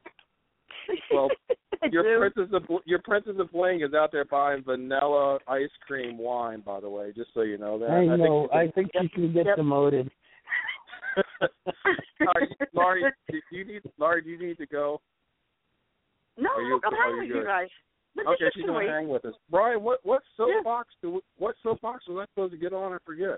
[SPEAKER 3] Well,
[SPEAKER 5] I
[SPEAKER 3] your
[SPEAKER 5] do.
[SPEAKER 3] Princess of Bl- your Princess of Bling is out there buying vanilla ice cream wine. By the way, just so you know that.
[SPEAKER 4] I know.
[SPEAKER 3] Think
[SPEAKER 4] I think she can get
[SPEAKER 5] Yep.
[SPEAKER 4] demoted.
[SPEAKER 3] Laurie, Laurie, do you need Laurie? Do you need to go?
[SPEAKER 5] No,
[SPEAKER 3] Are you-
[SPEAKER 5] I'm
[SPEAKER 3] are
[SPEAKER 5] hanging
[SPEAKER 3] you
[SPEAKER 5] with
[SPEAKER 3] good?
[SPEAKER 5] you guys. But
[SPEAKER 3] Okay,
[SPEAKER 5] this
[SPEAKER 3] she's
[SPEAKER 5] is
[SPEAKER 3] gonna
[SPEAKER 5] sweet.
[SPEAKER 3] hang with us. Brian, what what soapbox do what soapbox was I supposed to get on? I forget.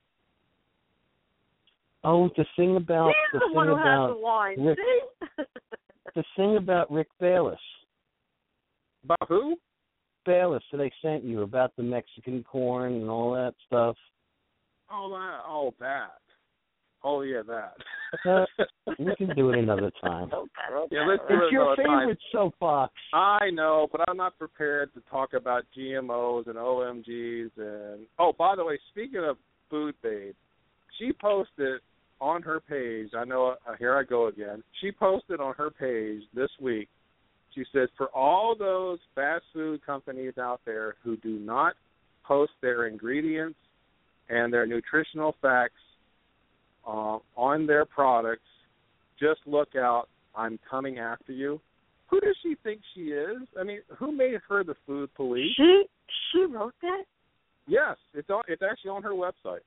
[SPEAKER 4] Oh, the thing about
[SPEAKER 5] He's
[SPEAKER 4] the
[SPEAKER 5] the
[SPEAKER 4] thing
[SPEAKER 5] one who has
[SPEAKER 4] about
[SPEAKER 5] the wine.
[SPEAKER 4] Rick,
[SPEAKER 5] See?
[SPEAKER 4] the thing about Rick Bayless.
[SPEAKER 3] About who?
[SPEAKER 4] Bayless that I sent you about the Mexican corn and all that stuff.
[SPEAKER 3] Oh, that. Oh, that. Oh, yeah, that.
[SPEAKER 4] Uh, we can do it another time.
[SPEAKER 3] Yeah, let's do
[SPEAKER 4] It's
[SPEAKER 3] it
[SPEAKER 4] your
[SPEAKER 3] another time.
[SPEAKER 4] favorite soapbox.
[SPEAKER 3] I know, but I'm not prepared to talk about G M Os and O M Gs. And oh, by the way, speaking of Food Babe, she posted on her page. I know. Uh, here I go again. She posted on her page this week. She says, for all those fast food companies out there who do not post their ingredients and their nutritional facts uh, on their products, just look out. I'm coming after you. Who does she think she is? I mean, who made her the food police?
[SPEAKER 5] She she wrote that?
[SPEAKER 3] Yes, it's on, it's actually on her website.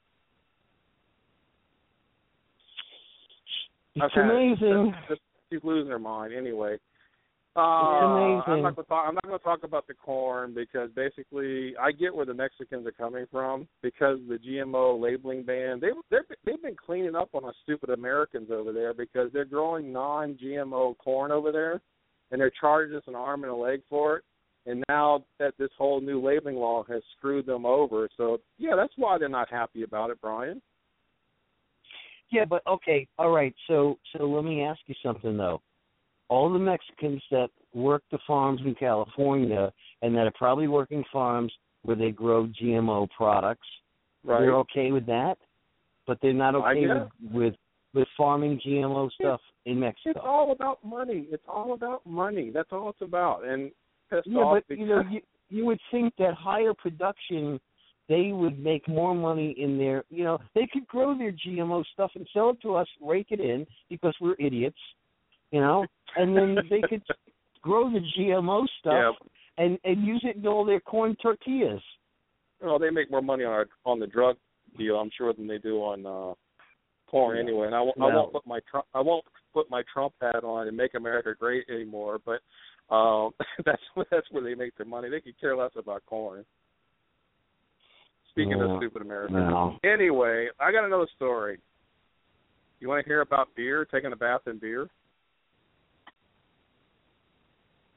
[SPEAKER 4] It's
[SPEAKER 3] I've had it.
[SPEAKER 4] amazing.
[SPEAKER 3] Just- just- She's losing her mind anyway. Uh,
[SPEAKER 4] amazing.
[SPEAKER 3] I'm not going to talk. I'm not going to talk about the corn because basically I get where the Mexicans are coming from because the G M O labeling ban. They they're, they've been cleaning up on us stupid Americans over there because they're growing non-G M O corn over there, and they're charging us an arm and a leg for it. And now that this whole new labeling law has screwed them over, so yeah, that's why they're not happy about it, Brian.
[SPEAKER 4] Yeah, but okay, all right. So, so let me ask you something though. All the Mexicans that work the farms in California and that are probably working farms where they grow G M O products,
[SPEAKER 3] Right.
[SPEAKER 4] they're okay with that, but they're not
[SPEAKER 3] I
[SPEAKER 4] okay
[SPEAKER 3] guess.
[SPEAKER 4] with, with with farming G M O stuff in Mexico.
[SPEAKER 3] It's all about money. It's all about money. That's all it's about. And pissed
[SPEAKER 4] Yeah,
[SPEAKER 3] off
[SPEAKER 4] but
[SPEAKER 3] because
[SPEAKER 4] you know, you, you would think that higher production, they would make more money in their, you know, they could grow their G M O stuff and sell it to us, rake it in because we're idiots, you know, and then they could grow the G M O stuff
[SPEAKER 3] yeah,
[SPEAKER 4] and, and use it in all their corn tortillas.
[SPEAKER 3] well, they make more money on our, on the drug deal, I'm sure, than they do on uh, corn
[SPEAKER 4] Yeah.
[SPEAKER 3] anyway. And I, won't- I
[SPEAKER 4] Well-
[SPEAKER 3] won't put my Trump, I won't put my Trump hat on and make America great anymore. But um, that's that's where they make their money. They could care less about corn. Speaking
[SPEAKER 4] Yeah.
[SPEAKER 3] of stupid Americans.
[SPEAKER 4] No.
[SPEAKER 3] Anyway, I got another story. You want to hear about beer? Taking a bath in beer?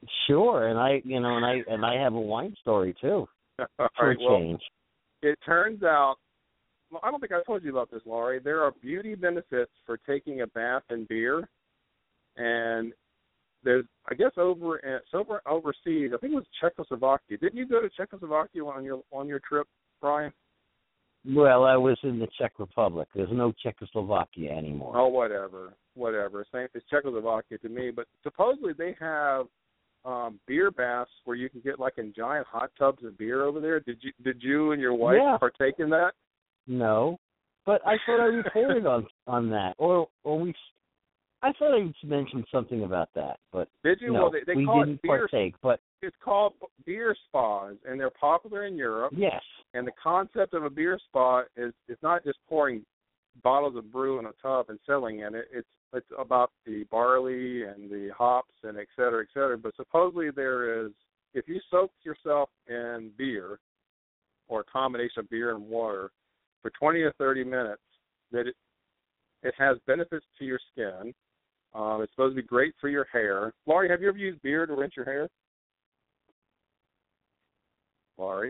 [SPEAKER 4] Sure, and I, you know, and I and I have a wine story too.
[SPEAKER 3] All
[SPEAKER 4] For
[SPEAKER 3] right,
[SPEAKER 4] a
[SPEAKER 3] well,
[SPEAKER 4] change.
[SPEAKER 3] it turns out, well, I don't think I told you about this, Laurie. There are beauty benefits for taking a bath in beer, and there's, I guess, over in, over overseas. I think it was Czechoslovakia. Didn't you go to Czechoslovakia on your on your trip, Brian?
[SPEAKER 4] Well, I was in the Czech Republic. There's no Czechoslovakia anymore.
[SPEAKER 3] Oh, whatever, whatever. Same, it's Czechoslovakia to me. But supposedly they have um, beer baths where you can get like in giant hot tubs of beer over there. Did you did you and your wife
[SPEAKER 4] Yeah.
[SPEAKER 3] partake in that?
[SPEAKER 4] No, but I thought I reported on on that, or or we. I thought I mentioned something about that, but
[SPEAKER 3] Did you?
[SPEAKER 4] no,
[SPEAKER 3] Well, they, they
[SPEAKER 4] we
[SPEAKER 3] call
[SPEAKER 4] didn't
[SPEAKER 3] it beer.
[SPEAKER 4] partake. But
[SPEAKER 3] It's called beer spas, and they're popular in Europe.
[SPEAKER 4] yes,
[SPEAKER 3] And the concept of a beer spa is it's not just pouring bottles of brew in a tub and selling in it. It's it's about the barley and the hops and et cetera, et cetera. But supposedly there is, if you soak yourself in beer or a combination of beer and water for twenty or thirty minutes, that it it has benefits to your skin. Um, it's supposed to be great for your hair. Laurie, have you ever used beer to rinse your hair? Laurie?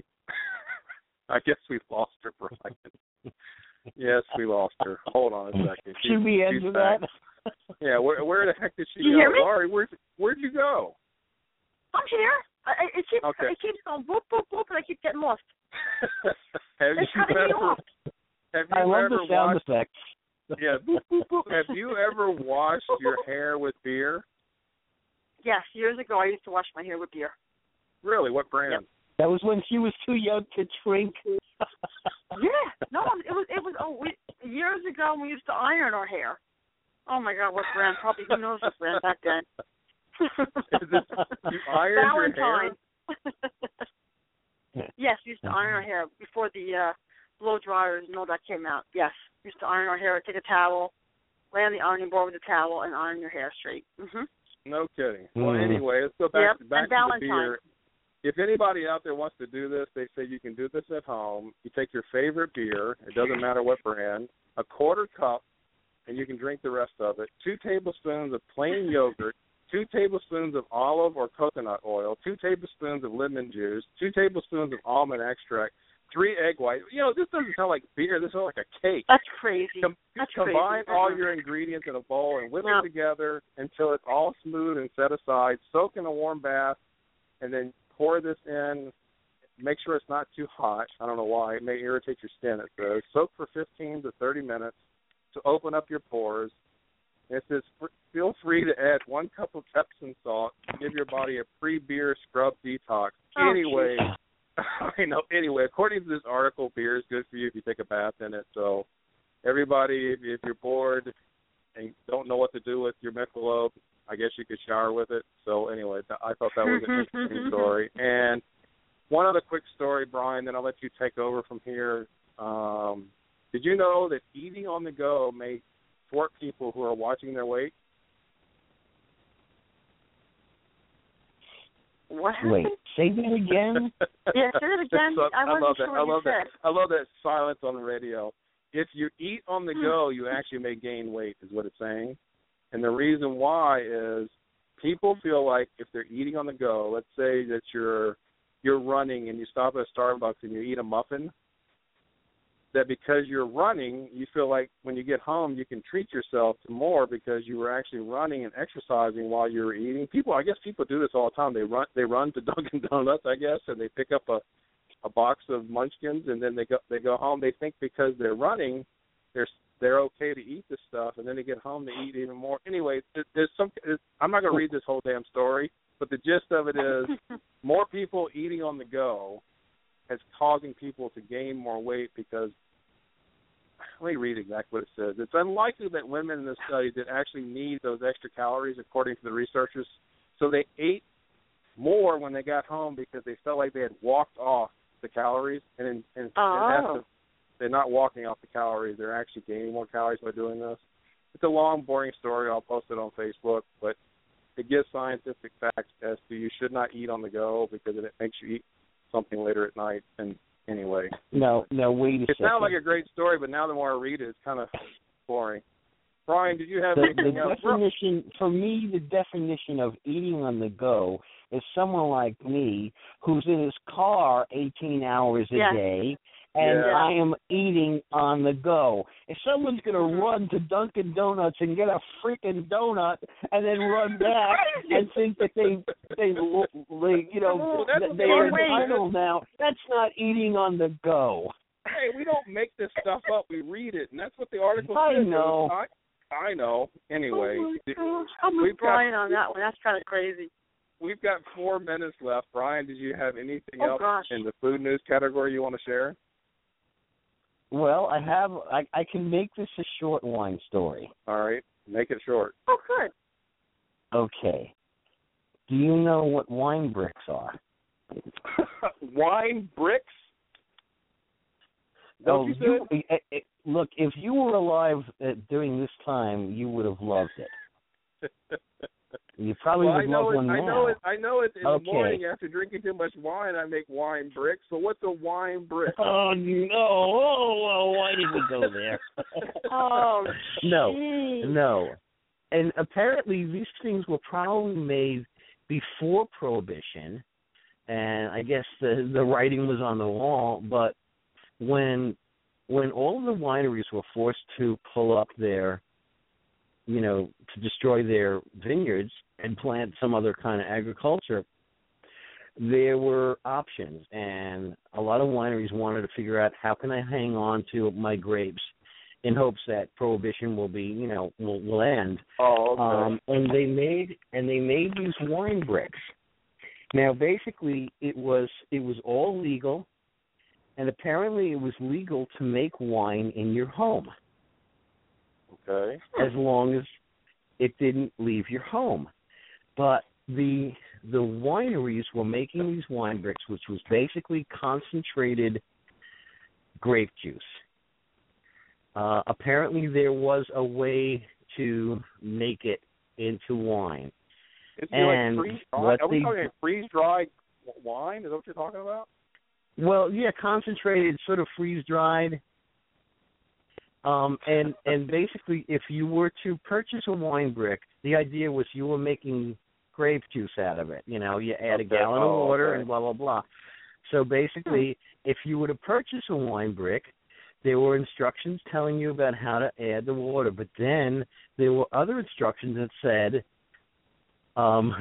[SPEAKER 3] I guess we lost her, Brian. Yes, we lost her. Hold on a second. She,
[SPEAKER 4] should we end
[SPEAKER 3] she's
[SPEAKER 4] with
[SPEAKER 3] back.
[SPEAKER 4] that?
[SPEAKER 3] Yeah, where where the heck did she
[SPEAKER 5] You
[SPEAKER 3] go?
[SPEAKER 5] hear me?
[SPEAKER 3] Laurie, where'd, where'd you go?
[SPEAKER 5] I'm here. I, I- it keeps
[SPEAKER 3] Okay.
[SPEAKER 5] it keeps going whoop whoop whoop, and I keep getting lost.
[SPEAKER 3] have
[SPEAKER 5] It's
[SPEAKER 3] you
[SPEAKER 5] cutting me
[SPEAKER 3] ever,
[SPEAKER 5] off.
[SPEAKER 3] have you
[SPEAKER 4] I love
[SPEAKER 3] ever
[SPEAKER 4] the sound
[SPEAKER 3] washed,
[SPEAKER 4] effects.
[SPEAKER 3] yeah, boop, boop, boop. Have you ever washed your hair with beer?
[SPEAKER 5] Yes, years ago I used to wash my hair with beer.
[SPEAKER 3] Really? What brand?
[SPEAKER 5] Yep.
[SPEAKER 4] That was when she was too young to drink.
[SPEAKER 5] Yeah, no, it was it was oh we, years ago we used to iron our hair. Oh my God, what brand? Probably who knows what brand back then.
[SPEAKER 3] Is it, you ironed your hair?
[SPEAKER 5] Valentine. Yes, we used to iron our hair before the uh, blow dryers and all that came out. Yes, we used to iron our hair. Take a towel, lay on the ironing board with a towel, and iron your hair straight. Mhm.
[SPEAKER 3] No kidding. Well,
[SPEAKER 4] Mm.
[SPEAKER 3] anyway, let's go back,
[SPEAKER 5] Yep,
[SPEAKER 3] back
[SPEAKER 5] and
[SPEAKER 3] to the
[SPEAKER 5] Valentine.
[SPEAKER 3] beer. If anybody out there wants to do this, they say you can do this at home. You take your favorite beer, it doesn't matter what brand, a quarter cup, and you can drink the rest of it. Two tablespoons of plain yogurt, two tablespoons of olive or coconut oil, two tablespoons of lemon juice, two tablespoons of almond extract, three egg whites. You know, this doesn't sound like beer. This sounds like a cake.
[SPEAKER 5] That's crazy.
[SPEAKER 3] Com-
[SPEAKER 5] That's
[SPEAKER 3] combine
[SPEAKER 5] crazy.
[SPEAKER 3] all
[SPEAKER 5] Uh-uh.
[SPEAKER 3] your ingredients in a bowl and whip
[SPEAKER 5] No.
[SPEAKER 3] it together until it's all smooth and set aside. Soak in a warm bath, and then pour this in. Make sure it's not too hot. I don't know why. It may irritate your skin, it says. Soak for fifteen to thirty minutes to open up your pores. It says feel free to add one cup of Epsom salt to give your body a pre-beer scrub detox.
[SPEAKER 5] Oh,
[SPEAKER 3] anyway, I know. Anyway, according to this article, beer is good for you if you take a bath in it. So everybody, if, if you're bored and don't know what to do with your Michelob, I guess you could shower with it. So anyway, th- I thought that was an interesting story. And one other quick story, Brian, then I'll let you take over from here. Um, did you know that eating on the go may thwart people who are watching their weight?
[SPEAKER 5] What happened?
[SPEAKER 4] Wait, say that again?
[SPEAKER 5] Yeah, say it again.
[SPEAKER 3] So,
[SPEAKER 5] I wasn't
[SPEAKER 3] love
[SPEAKER 5] sure
[SPEAKER 3] that.
[SPEAKER 5] what
[SPEAKER 3] I
[SPEAKER 5] you
[SPEAKER 3] love
[SPEAKER 5] said.
[SPEAKER 3] that. I love that silence on the radio. If you eat on the go, you actually may gain weight, is what it's saying. And the reason why is people feel like if they're eating on the go, let's say that you're you're running and you stop at Starbucks and you eat a muffin, that because you're running, you feel like when you get home you can treat yourself to more because you were actually running and exercising while you were eating. People, I guess people do this all the time. They run they run to Dunkin' Donuts, I guess, and they pick up a a box of Munchkins, and then they go they go home. They think because they're running, they're they're okay to eat this stuff, and then they get home to eat even more. Anyway, there- there's some. I'm not going to read this whole damn story, but the gist of it is more people eating on the go is causing people to gain more weight because. Let me read exactly what it says. It's unlikely that women in this study did actually need those extra calories, according to the researchers. So they ate more when they got home because they felt like they had walked off the calories, and in, in,
[SPEAKER 5] Oh.
[SPEAKER 3] in essence, they're not walking off the calories. They're actually gaining more calories by doing this. It's a long, boring story. I'll post it on Facebook, but it gives scientific facts as to you should not eat on the go because it makes you eat something later at night. And anyway,
[SPEAKER 4] No, no, wait a
[SPEAKER 3] it
[SPEAKER 4] second.
[SPEAKER 3] sounds like a great story, but now the more I read it, it's kind of boring. Brian, did you have
[SPEAKER 4] the,
[SPEAKER 3] anything
[SPEAKER 4] the
[SPEAKER 3] else?
[SPEAKER 4] definition, for me, the definition of eating on the go is someone like me who's in his car eighteen hours a
[SPEAKER 5] yes.
[SPEAKER 4] day, and
[SPEAKER 3] Yeah.
[SPEAKER 4] I am eating on the go. If someone's going to run to Dunkin' Donuts and get a freaking donut and then run back and think that they, they, they you know,
[SPEAKER 3] Oh, that's
[SPEAKER 4] that they are
[SPEAKER 3] amazing.
[SPEAKER 4] entitled now, that's not eating on the go.
[SPEAKER 3] Hey, we don't make this stuff up. We read it, and that's what the article
[SPEAKER 4] I
[SPEAKER 3] says.
[SPEAKER 4] know.
[SPEAKER 3] I, I know. Anyway,
[SPEAKER 5] Oh my gosh. I'm
[SPEAKER 3] we've
[SPEAKER 5] with Brian
[SPEAKER 3] got,
[SPEAKER 5] on that one. That's kind of crazy.
[SPEAKER 3] We've got four minutes left. Brian, did you have anything
[SPEAKER 5] Oh,
[SPEAKER 3] else
[SPEAKER 5] gosh.
[SPEAKER 3] in the food news category you want to share?
[SPEAKER 4] Well, I have. I, I can make this a short wine story.
[SPEAKER 3] All right, make it short.
[SPEAKER 5] Oh, good.
[SPEAKER 4] Okay. Do you know what wine bricks are?
[SPEAKER 3] Wine bricks? Don't
[SPEAKER 4] Oh,
[SPEAKER 3] you
[SPEAKER 4] you,
[SPEAKER 3] say?
[SPEAKER 4] it, it, look, if you were alive uh, during this time, you would have loved it. You probably
[SPEAKER 3] Well,
[SPEAKER 4] would
[SPEAKER 3] I know
[SPEAKER 4] love
[SPEAKER 3] it.
[SPEAKER 4] one
[SPEAKER 3] I
[SPEAKER 4] now.
[SPEAKER 3] know it. I know it. In
[SPEAKER 4] Okay.
[SPEAKER 3] the morning after drinking too much wine, I make wine bricks. So what's a wine brick?
[SPEAKER 4] Oh no! Oh, oh, why did we go there?
[SPEAKER 5] Oh,
[SPEAKER 4] no,
[SPEAKER 5] geez.
[SPEAKER 4] no. And apparently, these things were probably made before Prohibition, and I guess the the writing was on the wall. But when when all of the wineries were forced to pull up their, you know, to destroy their vineyards and plant some other kind of agriculture, there were options, and a lot of wineries wanted to figure out how can I hang on to my grapes in hopes that Prohibition will be, you know, will, will end.
[SPEAKER 3] Oh, okay.
[SPEAKER 4] Um, and they made and they made these wine bricks. Now, basically, it was it was all legal, and apparently, it was legal to make wine in your home.
[SPEAKER 3] Okay.
[SPEAKER 4] As long as it didn't leave your home. But the the wineries were making these wine bricks, which was basically concentrated grape juice. Uh, apparently, there was a way to make it into wine.
[SPEAKER 3] Is it
[SPEAKER 4] And
[SPEAKER 3] like freeze dry?
[SPEAKER 4] what
[SPEAKER 3] Are we
[SPEAKER 4] they-
[SPEAKER 3] talking freeze dried wine? Is that what you're talking about?
[SPEAKER 4] Well, yeah, concentrated, sort of freeze-dried. Um, and and basically, if you were to purchase a wine brick, the idea was you were making grape juice out of it. You know, you add a
[SPEAKER 3] Okay.
[SPEAKER 4] gallon
[SPEAKER 3] Oh,
[SPEAKER 4] of water
[SPEAKER 3] okay.
[SPEAKER 4] and blah, blah, blah. So basically, if you were to purchase a wine brick, there were instructions telling you about how to add the water. But then there were other instructions that said, um,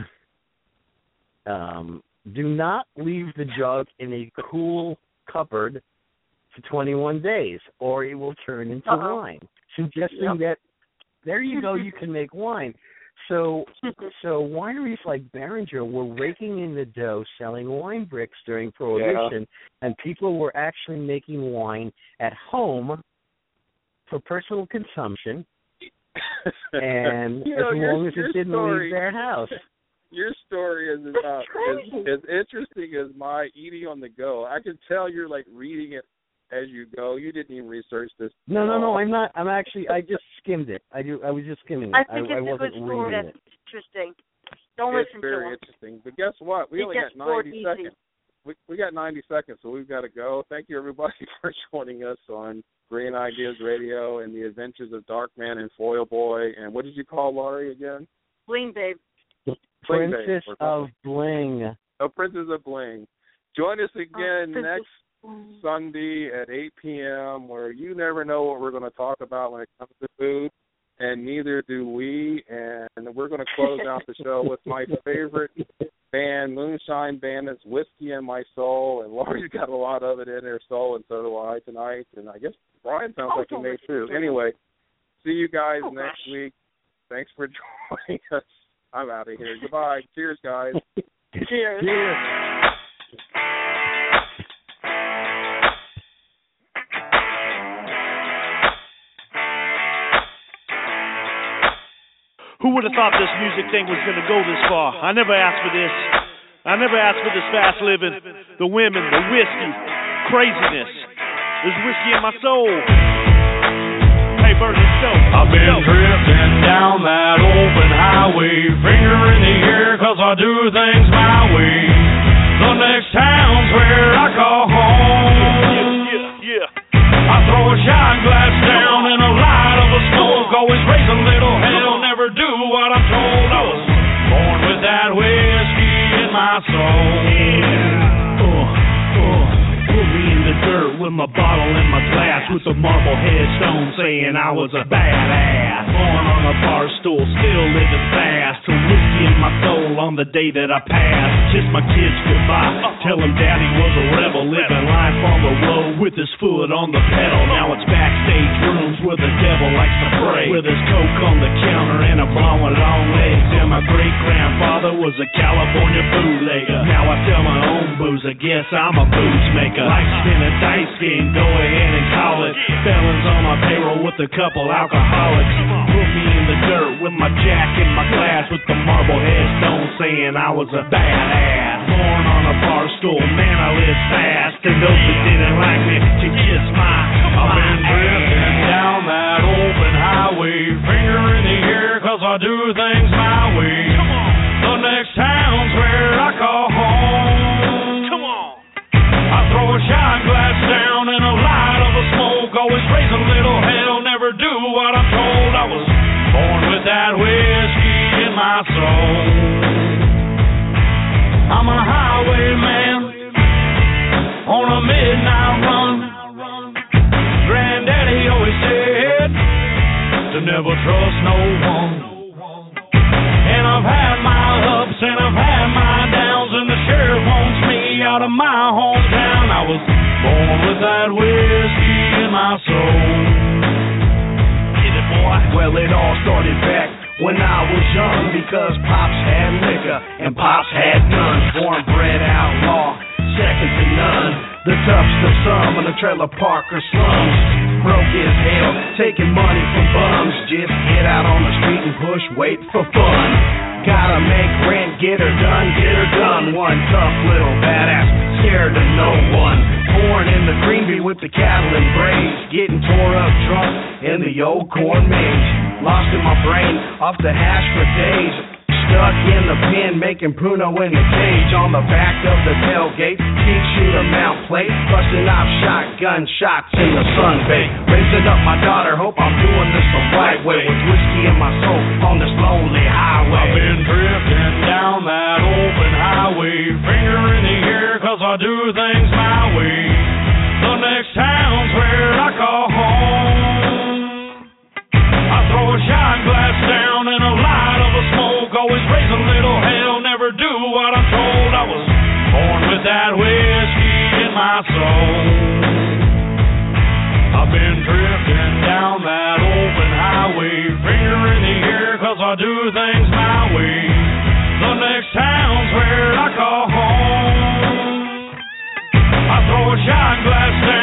[SPEAKER 4] um, do not leave the jug in a cool cupboard for twenty-one days, or it will turn into
[SPEAKER 5] Uh-oh.
[SPEAKER 4] wine, suggesting
[SPEAKER 5] Yep.
[SPEAKER 4] that there you go, you can make wine. So, so wineries like Beringer were raking in the dough, selling wine bricks during Prohibition, and people were actually making wine at home for personal consumption, and
[SPEAKER 3] You know,
[SPEAKER 4] as
[SPEAKER 3] your-
[SPEAKER 4] long as
[SPEAKER 3] your
[SPEAKER 4] it didn't
[SPEAKER 3] story-
[SPEAKER 4] leave their house.
[SPEAKER 3] Your story is about as,
[SPEAKER 5] crazy.
[SPEAKER 3] as interesting as my eating on the go. I can tell you're like reading it as you go. You didn't even research this.
[SPEAKER 4] No, no,
[SPEAKER 3] at
[SPEAKER 4] no.
[SPEAKER 3] all.
[SPEAKER 4] I'm not. I'm actually. I just skimmed it. I do. I was just skimming it.
[SPEAKER 5] I think
[SPEAKER 4] I, I
[SPEAKER 5] it's a
[SPEAKER 4] wasn't
[SPEAKER 5] good story.
[SPEAKER 4] reading
[SPEAKER 5] That's
[SPEAKER 4] it.
[SPEAKER 5] interesting. Don't
[SPEAKER 3] It's
[SPEAKER 5] listen
[SPEAKER 3] very
[SPEAKER 5] to him.
[SPEAKER 3] interesting. But guess what? We
[SPEAKER 5] He
[SPEAKER 3] only
[SPEAKER 5] gets
[SPEAKER 3] got
[SPEAKER 5] bored
[SPEAKER 3] ninety
[SPEAKER 5] easy.
[SPEAKER 3] seconds. We we got ninety seconds, so we've got to go. Thank you everybody for joining us on Green Ideas Radio and the Adventures of Darkman and Foil Boy. And what did you call Laurie again?
[SPEAKER 5] Bling, babe.
[SPEAKER 3] Bling Babe,
[SPEAKER 4] Princess
[SPEAKER 3] or
[SPEAKER 4] of
[SPEAKER 3] something.
[SPEAKER 4] Bling.
[SPEAKER 3] Oh, Princess of Bling. Join us again
[SPEAKER 5] Oh,
[SPEAKER 3] next
[SPEAKER 5] Princess-
[SPEAKER 3] Sunday at eight p.m. where you never know what we're going to talk about when it comes to food, and neither do we. And we're going to close out the show with my favorite band, Moonshine Bandits, Whiskey in My Soul. And Laurie's got a lot of it in her soul, and so do I tonight. And I guess Brian sounds
[SPEAKER 5] Oh,
[SPEAKER 3] like he
[SPEAKER 5] don't
[SPEAKER 3] may
[SPEAKER 5] listen
[SPEAKER 3] too.
[SPEAKER 5] to him.
[SPEAKER 3] Anyway, see you guys
[SPEAKER 5] Oh,
[SPEAKER 3] next
[SPEAKER 5] gosh.
[SPEAKER 3] week. Thanks for joining us. I'm out of here. Goodbye. Cheers, guys.
[SPEAKER 5] Cheers.
[SPEAKER 4] Cheers.
[SPEAKER 6] Who would have thought this music thing was going to go this far? I never asked for this. I never asked for this fast living, the women, the whiskey, craziness. There's whiskey in my soul. Hey, Bert, let's go.
[SPEAKER 7] I've been
[SPEAKER 6] Let's go.
[SPEAKER 7] drifting down that open highway, finger in the air, cause I do things my way. The next town's where I call home.
[SPEAKER 6] Yeah, yeah.
[SPEAKER 7] I throw a shot glass down in a light of a smoke, always raise a little hell, never do what I'm told. I was born with that whiskey in my soul. Yeah. Uh, uh, put me in the dirt with my bottle and my glass, with the marble headstone saying I was a badass. Born on a bar stool, still living fast, till whiskey in my soul on the day that I passed. Kiss my kids goodbye, tell them daddy was a rebel, living life on the road with his foot on the pedal. Now it's backstage rooms where the devil likes to pray, with his coke on the counter and a blowing long legs. And my great grandfather was a California bootlegger. Now I sell my own booze, I guess I'm a booze maker. Life's been a dice game, go ahead and call it. Felons on my payroll with a couple alcoholics. Put me in the dirt with my jack and my glass, with the marble headstone saying I was a badass. Born on a bar stool, man I live fast, and those that didn't like me to kiss my
[SPEAKER 2] I've been drifting down that open highway, finger in the air cause I do things my way. The next town's where I call home.
[SPEAKER 6] Come on.
[SPEAKER 2] I throw a shot glass down in a light of a smoke, always raise a little hell, never do what I'm told. I was born with that whiskey in my soul. I'm a highwayman on a midnight run. Granddaddy always said to never trust no one. And I've had my ups and I've had my downs, and the sheriff wants me out of my hometown. I was born with that whiskey in my soul.
[SPEAKER 7] Get it, boy. Well, it all started back when I was young, because Pops had liquor and Pops had guns. Born bred outlaw, second to none. The toughest of some in the trailer park or slums. Broke as hell, taking money from bums. Just get out on the street and push weight for fun. Gotta make rent, get her done, get her done. One tough little badass, scared of no one. Born in the Greenville with the cattle and braves, getting tore up drunk in the old corn maze. Lost in my brain, off the hash for days. Stuck in the pen, making Pruno in the cage. On the back of the tailgate, keep shooter mount plate, busting off shotgun shots in the sunbake. Raising up my daughter, hope I'm doing this the right way, with whiskey in my soul on this lonely highway.
[SPEAKER 2] I've been drifting down that open highway, finger in the air cause I do things my way. The next town's where I call home. I throw a shot glass down in a light of a smoke, always raise a little hell, never do what I'm told. I was born with that whiskey in my soul. I've been drifting down that open highway, finger in the air cause I do things my way. The next town's where I call home. I throw a shot glass down